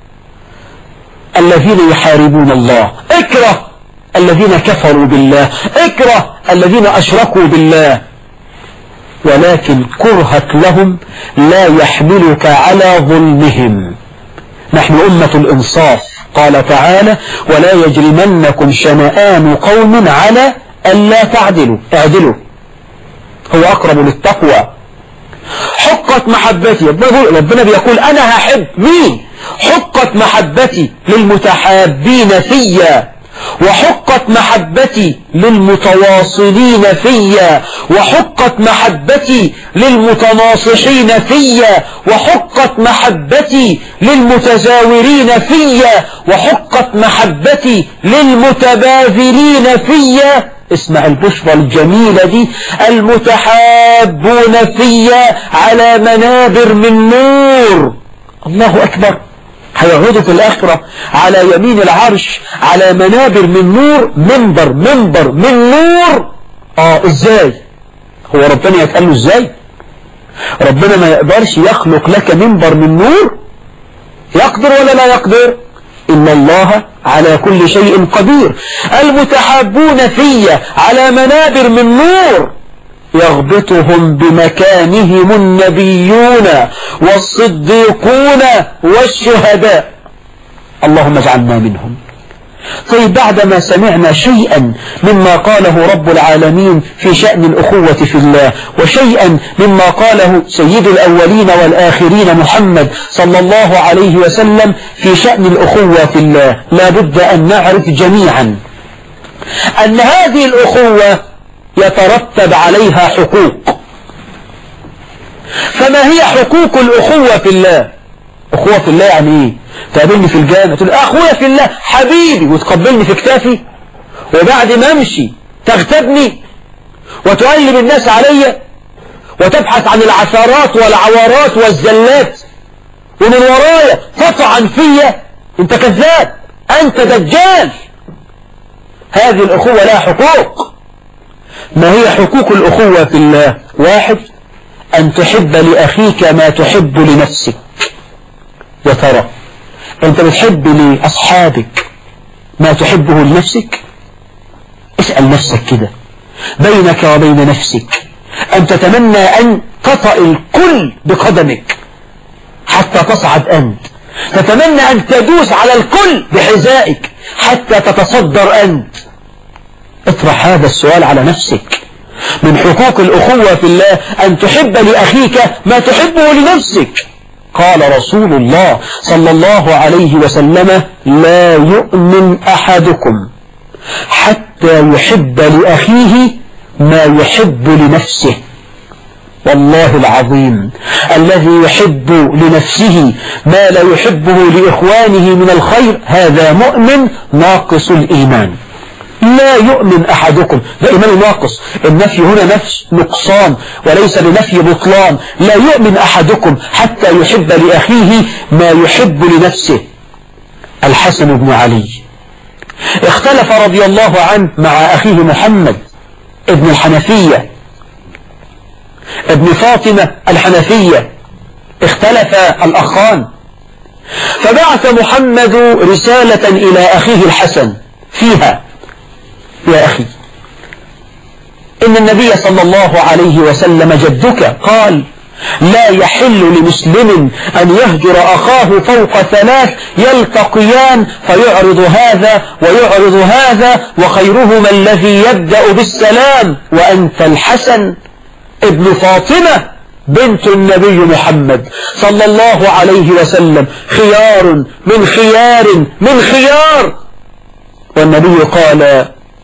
الذين يحاربون الله، اكره الذين كفروا بالله، اكره الذين أشركوا بالله. ولكن كرهك لهم لا يحملك على ظلمهم. نحن أمة الإنصاف. قال تعالى ولا يجرمنكم شنآن قوم على ألا تعدلوا، اعدلوا هو أقرب للتقوى. حقت محبتي، ربنا بيقول أنا هحب مين؟ حقت محبتي للمتحابين فيا، وحقت محبتي للمتواصلين فيا، وحقت محبتي للمتناصحين فيا، وحقت محبتي للمتزاورين فيا، وحقت محبتي للمتباذلين فيا. اسمع البشرى الجميلة دي، المتحابون فيا على منابر من نور. الله أكبر. هيقعدوا في الآخرة على يمين العرش على منابر من نور، منبر من نور. ازاي؟ هو ربنا يتقال له ازاي؟ ربنا ما يقدرش يخلق لك منبر من نور؟ يقدر ولا لا يقدر؟ إن الله على كل شيء قدير. المتحابون فيا على منابر من نور يغبطهم بمكانهم النبيون والصديقون والشهداء. اللهم اجعلنا منهم. طيب بعدما سمعنا شيئا مما قاله رب العالمين في شأن الأخوة في الله، وشيئا مما قاله سيد الأولين والآخرين محمد صلى الله عليه وسلم في شأن الأخوة في الله، لا بد أن نعرف جميعا أن هذه الأخوة يترتب عليها حقوق. فما هي حقوق الأخوة في الله؟ أخوة في الله يعني إيه؟ تقابلني في الجامع تقول أخويا في الله حبيبي وتقبلني في كتافي، وبعد ما أمشي تغتابني وتقلب الناس عليا وتبحث عن العثرات والعورات والزلات ومن ورايا تطعن فيا. أنت كذاب، أنت دجال. هذه الأخوة لها حقوق. ما هي حقوق الأخوة في الله؟ واحد، أن تحب لأخيك ما تحب لنفسك. يا ترى أنت بتحب لأصحابك ما تحبه لنفسك؟ اسأل نفسك كده بينك وبين نفسك أن تتمنى أن تطأ الكل بقدمك حتى تصعد أنت، تتمنى أن تدوس على الكل بحذائك حتى تتصدر أنت. اطرح هذا السؤال على نفسك. من حقوق الأخوة في الله أن تحب لأخيك ما تحبه لنفسك. قال رسول الله صلى الله عليه وسلم: لا يؤمن أحدكم حتى يحب لأخيه ما يحب لنفسه. والله العظيم الذي يحب لنفسه ما لا يحبه لإخوانه من الخير هذا مؤمن ناقص الإيمان. لا يؤمن أحدكم، ده إيمان ناقص. النفي هنا نفس نقصان وليس لنفي بطلان. لا يؤمن أحدكم حتى يحب لأخيه ما يحب لنفسه. الحسن بن علي اختلف رضي الله عنه مع أخيه محمد ابن الحنفية ابن فاطمة الحنفية، اختلف الأخان، فبعث محمد رسالة إلى أخيه الحسن فيها: يا أخي، إن النبي صلى الله عليه وسلم جدك قال: لا يحل لمسلم أن يهجر أخاه فوق 3 يلتقيان فيعرض هذا ويعرض هذا وخيرهما الذي يبدأ بالسلام، وأنت الحسن ابن فاطمة بنت النبي محمد صلى الله عليه وسلم خيار من خيار من خيار. والنبي قال: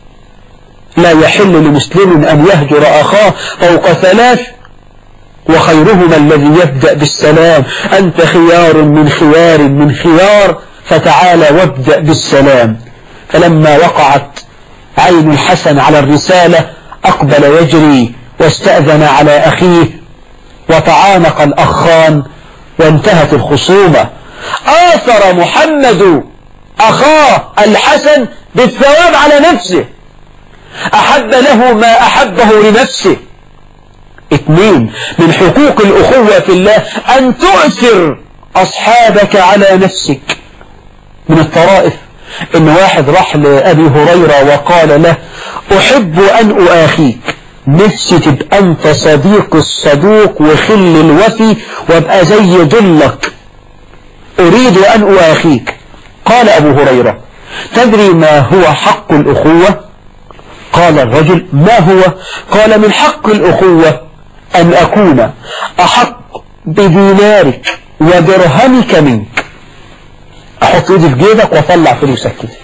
لا يحل لمسلم أن يهجر أخاه فوق 3 وخيرهما الذي يبدأ بالسلام. أنت خيار من خيار من خيار، فتعالى وابدأ بالسلام. فلما وقعت عين الحسن على الرسالة أقبل يجري واستأذن على أخيه وتعانق الأخان وانتهت الخصومة. آثر محمد أخاه الحسن بالثواب على نفسه، أحب له ما أحبه لنفسه. 2 من حقوق الأخوة في الله أن تؤثر أصحابك على نفسك. من الطرائف إن واحد راح لأبي هريرة وقال له: أحب أن أؤاخيك، نفسي تبقى أنت صديق الصدوق وخل الوفي وابقى زي ضلك، أريد أن أؤاخيك. قال أبو هريرة: تدري ما هو حق الأخوة؟ قال الرجل: ما هو؟ قال: من حق الأخوة أن أكون أحق بدينارك ودرهمك منك. أحط إيدي في جيبك وأطلع فلوسك كده.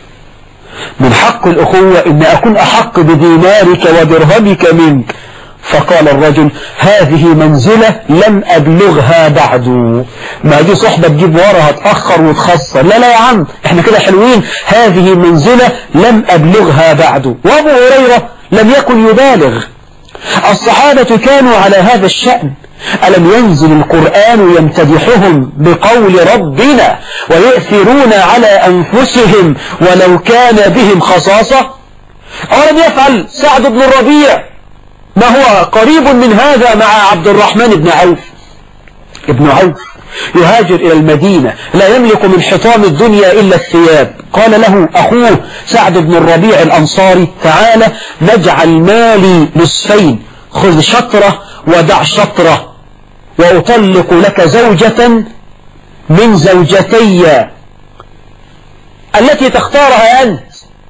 من حق الأخوة أن أكون أحق بدينارك ودرهمك منك. فقال الرجل: هذه منزلة لم أبلغها بعد. ما دي صحبة تجيب ورا هتأخر وتخسر. لا لا يا عم، احنا كده حلوين. هذه منزلة لم أبلغها بعد. وأبو هريرة لم يكن يبالغ. الصحابة كانوا على هذا الشأن. ألم ينزل القرآن يمتدحهم بقول ربنا ويؤثرون على أنفسهم ولو كان بهم خصاصة؟ أولم يفعل سعد بن الربيع ما هو قريب من هذا مع عبد الرحمن بن عوف؟ ابن عوف يهاجر إلى المدينة، لا يملك من حطام الدنيا إلا الثياب. قال له أخوه سعد بن الربيع الأنصاري: تعالى نجعل مالي نصفين، خذ شطرة ودع شطرة، وأطلق لك زوجة من زوجتي. التي تختارها أنت،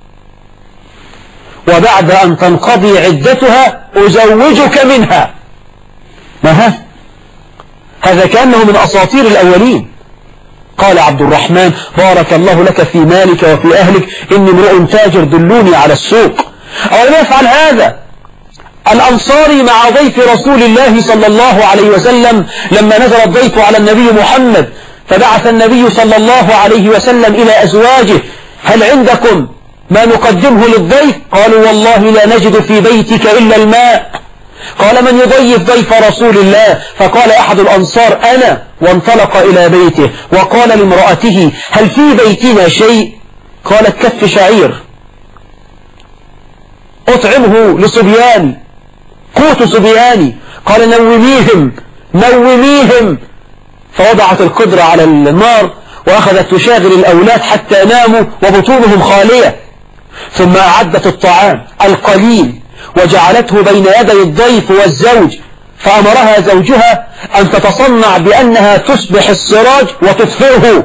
وبعد أن تنقضي عدتها أزوجك منها. ما هذا كأنه من أساطير الأولين. قال عبد الرحمن بارك الله لك في مالك وفي أهلك، إني امرؤ تاجر دلوني على السوق. أولم يفعل هذا الأنصاري مع ضيف رسول الله صلى الله عليه وسلم لما نزل الضيف على النبي محمد، فبعث النبي صلى الله عليه وسلم إلى أزواجه: هل عندكم ما نقدمه للضيف؟ قالوا: والله لا نجد في بيتك إلا الماء. قال: من يضيف ضيف رسول الله؟ فقال أحد الأنصار: أنا. وانطلق إلى بيته وقال لامرأته: هل في بيتنا شيء؟ قالت: كف شعير أطعمه لصبياني، قوت صبياني. قال: نوميهم. فوضعت القدرة على النار وأخذت تشاغل الأولاد حتى ناموا وبطونهم خالية، ثم أعدت الطعام القليل وجعلته بين يدي الضيف والزوج، فأمرها زوجها أن تتصنع بأنها تصبح السراج وتطفئه،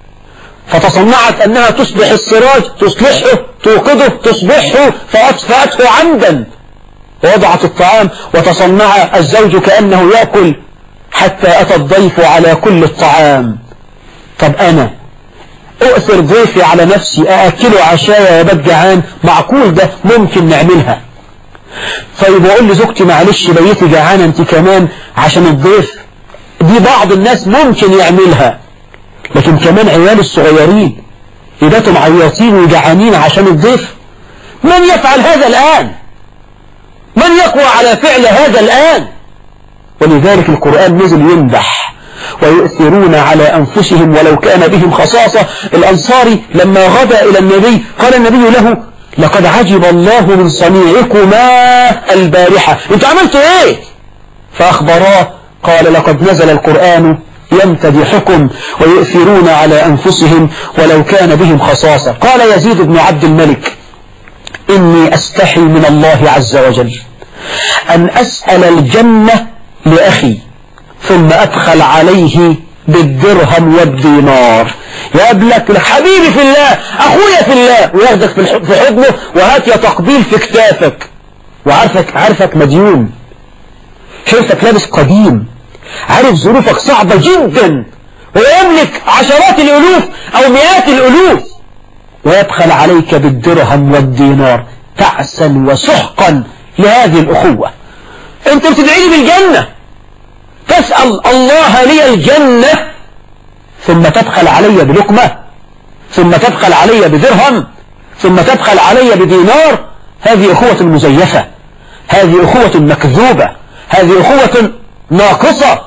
فتصنعت أنها تصبح السراج، تصلحه، توقظه، تصبحه، فأطفأته عمدا. ووضعت الطعام وتصنع الزوج كأنه يأكل حتى أتى الضيف على كل الطعام. طب أنا أؤثر ضيفي على نفسي، أأكله عشايا وبات جعان؟ معقول ده؟ ممكن نعملها. طيب أقول لزوجتي: معلش بيتي جعان أنت كمان عشان الضيف؟ دي بعض الناس ممكن يعملها، لكن كمان عيال الصغيرين يباتوا معيطين وجعانين عشان الضيف؟ من يفعل هذا الآن؟ من يقوى على فعل هذا الآن؟ ولذلك القرآن نزل يمدح: ويؤثرون على أنفسهم ولو كان بهم خصاصة. الأنصاري لما غدا إلى النبي قال النبي له: لقد عجب الله من صنيعكما البارحة، انتوا عملتوا ايه؟ فأخبراه قال: لقد نزل القرآن يمتدحكم ويؤثرون على أنفسهم ولو كان بهم خصاصة. قال يزيد بن عبد الملك: إني أستحي من الله عز وجل أن أسأل الجنة لأخي ثم أدخل عليه بالدرهم والدينار. يقابلك لك حبيبي في الله، أخويا في الله، وياخدك في حضنه وهات يا تقبيل في كتافك، وعارفك مديون، شايفك لابس قديم، عارف ظروفك صعبة جدا، ويملك عشرات الألوف أو مئات الألوف، ويدخل عليك بالدرهم والدينار تعسا وسحقا لهذه الأخوة. أنت بتدعي لي بالجنة، تسأل الله لي الجنة، ثم تدخل علي بلقمة، ثم تدخل علي بدرهم، ثم تدخل علي بدينار. هذه أخوة مزيفة، هذه أخوة مكذوبة، هذه أخوة ناقصة.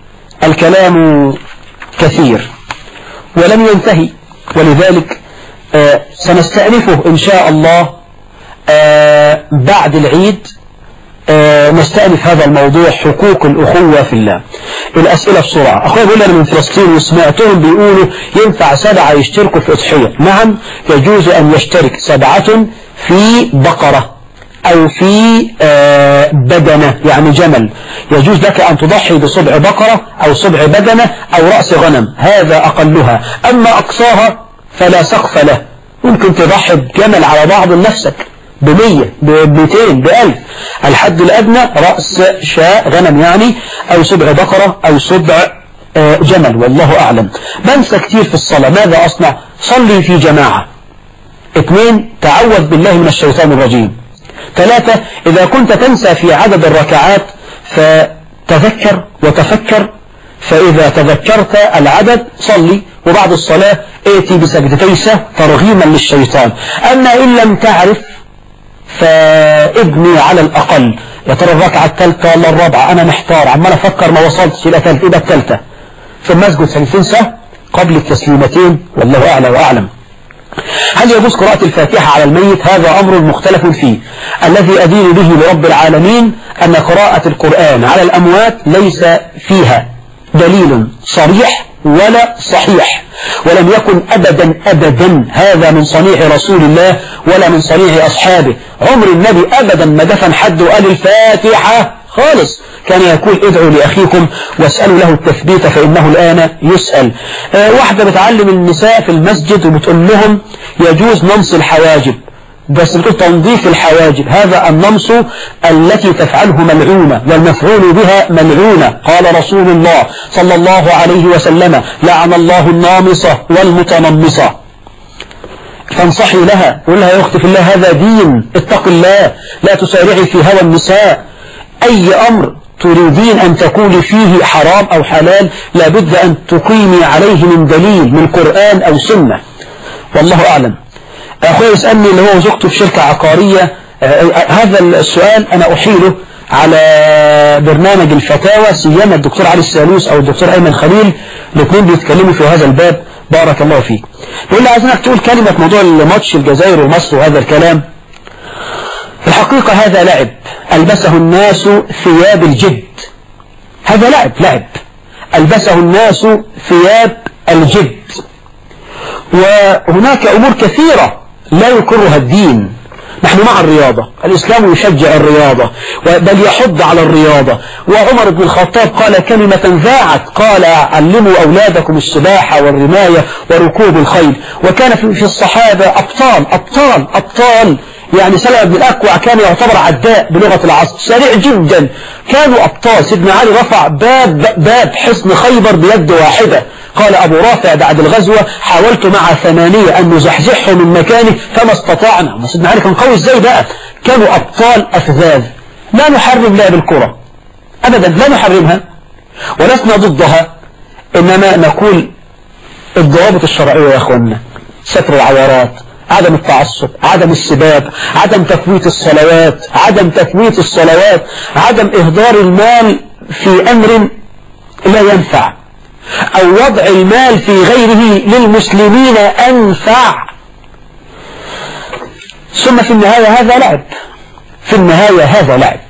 الكلام كثير ولم ينتهي، ولذلك سنستأنفه إن شاء الله بعد العيد. نستأنف هذا الموضوع، حقوق الأخوة في الله. الأسئلة بسرعة. أخوة بيقول أنا من فلسطين وسمعتهم بيقولوا ينفع 7 يشتركوا في أضحية. نعم، يجوز أن يشترك 7 في بقرة أو في بدنة، يعني جمل. يجوز لك أن تضحي بصبع بقرة أو صبع بدنة أو رأس غنم، هذا أقلها. أما أقصاها فلا سقف له، ممكن تضحي بجمل على بعض لنفسك ب100 ب200 ب1000. الحد الأدنى رأس شاء غنم يعني، أو صبع بقرة أو صبع جمل، والله أعلم. بنسى كتير في الصلاة، ماذا أصنع؟ صلي في جماعة. 2 تعوذ بالله من الشيطان الرجيم. 3 إذا كنت تنسى في عدد الركعات فتذكر وتفكر، فإذا تذكرت العدد صلي، وبعد الصلاة ائتي بسجدتي سهو ترغيما للشيطان. أما إن لم تعرف فابني على الأقل، يا ترى الركعة الثالثة ولا الرابعة؟ أنا محتار، عمال أفكر ما وصلتش إلى الثالثة، ثم أسجد سجدتين سهو قبل التسليمتين، والله أعلى وأعلم. هل يجوز قراءة الفاتحة على الميت؟ هذا أمر مختلف فيه. الذي أدين به لرب العالمين أن قراءة القرآن على الأموات ليس فيها دليل صريح ولا صحيح، ولم يكن أبدا هذا من صنيع رسول الله ولا من صنيع أصحابه. عمر النبي أبدا ما دفن حد وقال الفاتحة خالص. كان يقول ادعوا لأخيكم واسألوا له التثبيت فإنه الآن يسأل. واحدة بتعلم النساء في المسجد وبتقول لهم يجوز نمص الحواجب، بس بتقول تنظيف الحواجب، هذا النمص التي تفعله ملعونة والمفعول بها ملعونة. قال رسول الله صلى الله عليه وسلم لعن الله النامصة والمتنمصة. فانصحي لها، قول لها يا أختي في الله هذا دين، اتق الله، لا تسارعي في هوى النساء. أي أمر تريدين أن تقولي فيه حرام أو حلال لابد أن تقيمي عليه من دليل من قرآن أو سنة، والله أعلم. أخوي يسألني اللي هو زوجته في شركة عقارية، هذا السؤال أنا أحيله على برنامج الفتاوى، سيما الدكتور علي السالوس أو الدكتور أيمن خليل، الاثنين بيتكلموا في هذا الباب. بارك الله فيك. يقول لي عايزينك تقول كلمة موضوع الماتش الجزائر ومصر وهذا الكلام. في الحقيقة هذا لعب ألبسه الناس ثياب الجد، هذا لعب ألبسه الناس ثياب الجد. وهناك أمور كثيرة لا يكرها الدين. نحن مع الرياضة، الإسلام يشجع الرياضة بل يحض على الرياضة. وعمر بن الخطاب قال كلمة ذاعت، قال علموا أولادكم السباحة والرماية وركوب الخيل. وكان في الصحابة أبطال يعني سلمة بن الأكوع كان يعتبر عداء بلغة العصر، سريع جدا، كانوا أبطال. سيدنا علي رفع باب حصن خيبر بيد واحدة. قال أبو رافع بعد الغزوة حاولت مع 8 أن نزحزحه من مكانه فما استطعنا. سيدنا علي كان قوي ازاي بقى؟ كانوا أبطال أفذاذ. لا نحرم لعب الكرة أبدا، لا نحرمها ولسنا ضدها، إنما نقول الضوابط الشرعية يا أخوانا، ستر العورات، عدم التعصب، عدم السباب، عدم تفويت الصلوات، عدم إهدار المال في أمر لا ينفع، أو وضع المال في غيره للمسلمين أنفع. ثم في النهاية هذا لعب.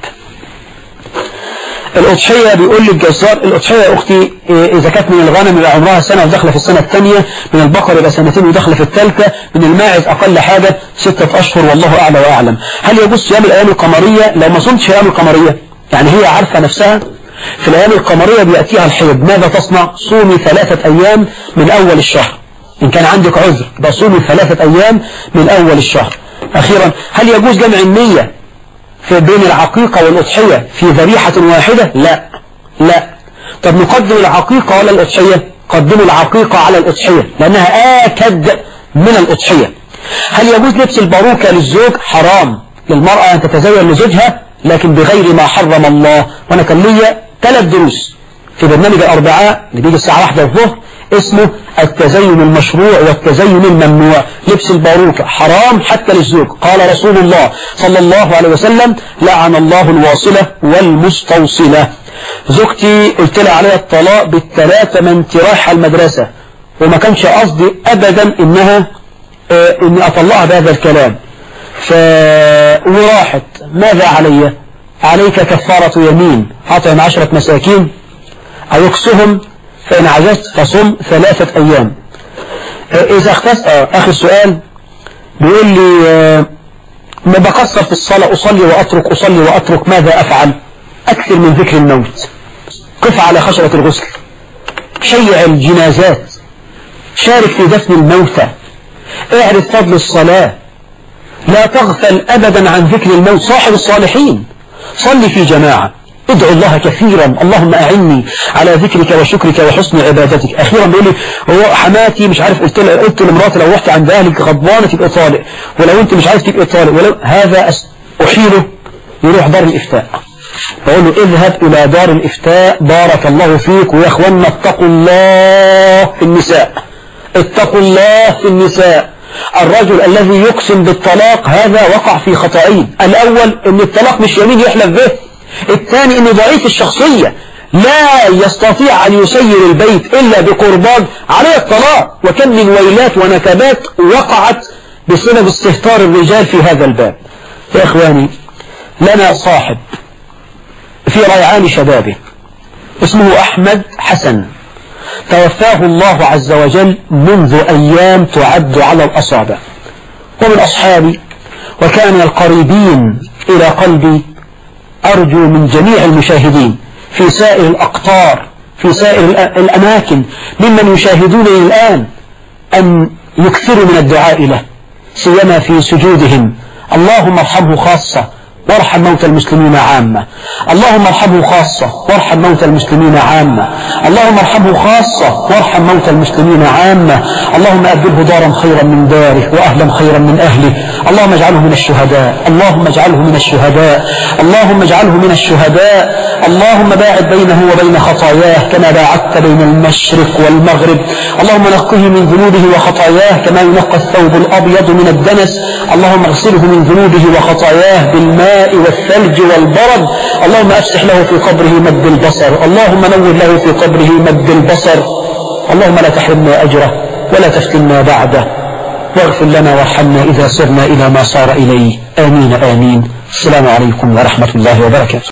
الأضحية بيقول لي الجزار، الأضحية يا أختي إذا كانت من الغنم يبقى عمرها سنة وداخلة في السنة الثانية، من البقر يبقى 2 وداخلة في الثالثة، من الماعز أقل حاجة 6 أشهر، والله أعلى وأعلم. هل يجوز صيام الأيام القمرية؟ لو ما صمتش أيام القمرية يعني هي عارفة نفسها في الأيام القمرية بيأتيها الحيض، ماذا تصنع؟ صومي 3 أيام من أول الشهر، إن كان عندك عذر بصومي 3 أيام من أول الشهر. أخيرا، هل يجوز جمع النية في بين العقيقة والأضحية في ذبيحة واحدة؟ لا. طب نقدم العقيقة ولا الأضحية؟ قدموا العقيقة على الأضحية لأنها آكد من الأضحية. هل يجوز لبس الباروكة للزوج؟ حرام للمرأة أن تتزين لزوجها لكن بغير ما حرم الله. وأنا كان ليا 3 دروس في برنامج الأربعاء اللي بيجي الساعة 1 الظهر اسمه التزين المشروع والتزين الممنوع. لبس الباروكة حرام حتى للزوج، قال رسول الله صلى الله عليه وسلم لعن الله الواصلة والمستوصلة. زوجتي قلت لها عليها الطلاق بال3 ما انت رايحة المدرسة، وما كانش قصدي أبدا إني أطلقها بهذا الكلام، وراحت. ماذا علي؟ عليك كفارة يمين، أطعم 10 مساكين أو اكسهم، فإن عجزت فصم 3 أيام. إذا اختص آخر سؤال بيقول لي ما بقصر في الصلاة، أصلي وأترك، ماذا أفعل؟ أكثر من ذكر الموت، قف على خشرة الغسل، شيع الجنازات، شارك في دفن الموتى، اعرف فضل الصلاة، لا تغفل أبدا عن ذكر الموت. صاحب الصالحين، صلي في جماعة، ادعو الله كثيرا، اللهم أعني على ذكرك وشكرك وحسن عبادتك. أخيرا بيقول لي هو حماتي مش عارف، قلت لمراتي لو رحت عند أهلك غضبانة تبقى طالق، ولو أنت مش عارف تبقى طالق، ولو هذا أحيله يروح دار الإفتاء، بقول له اذهب إلى دار الإفتاء بارك الله فيك. ويا أخوانا اتقوا الله في النساء، اتقوا الله في النساء. الرجل الذي يقسم بالطلاق هذا وقع في خطأين، الأول ان الطلاق مش يمين يحلف به، الثاني انه ضعيف الشخصية لا يستطيع ان يسير البيت الا بقربان عليه الطلاق. وكم من ويلات ونكبات وقعت بسبب استهتار الرجال في هذا الباب. يا اخواني، لنا صاحب في ريعان شبابه اسمه أحمد حسن، توفاه الله عز وجل منذ أيام تعد على الأصابع، ومن أصحابي وكان القريبين إلى قلبي أرجو من جميع المشاهدين في سائر الأقطار في سائر الأماكن ممن يشاهدونني الآن أن يكثروا من الدعاء له سيما في سجودهم. اللهم ارحمه خاصة وارحم موتى المسلمين عامة. اللهم ارحمه خاصة وارحم موتى المسلمين عامة. اللهم ارحمه خاصة وارحم موتى المسلمين عامة. اللهم أبدله دارا خيرا من داره وأهلا خيرا من أهله. اللهم اجعله من الشهداء. اللهم اجعله من الشهداء. اللهم اجعله من الشهداء. اللهم باعد بينه وبين خطاياه كما باعدت بين المشرق والمغرب. اللهم نقه من ذنوبه وخطاياه كما ينقى الثوب الأبيض من الدنس. اللهم اغسله من ذنوبه وخطاياه بالماء والثلج والبرد. اللهم أفسح له في قبره مد البصر. اللهم نور له في قبره مد البصر. اللهم لا تحرمنا أجره ولا تفتنا بعده، واغفر لنا وارحمنا إذا سرنا إلى ما صار إليه. آمين آمين. السلام عليكم ورحمة الله وبركاته.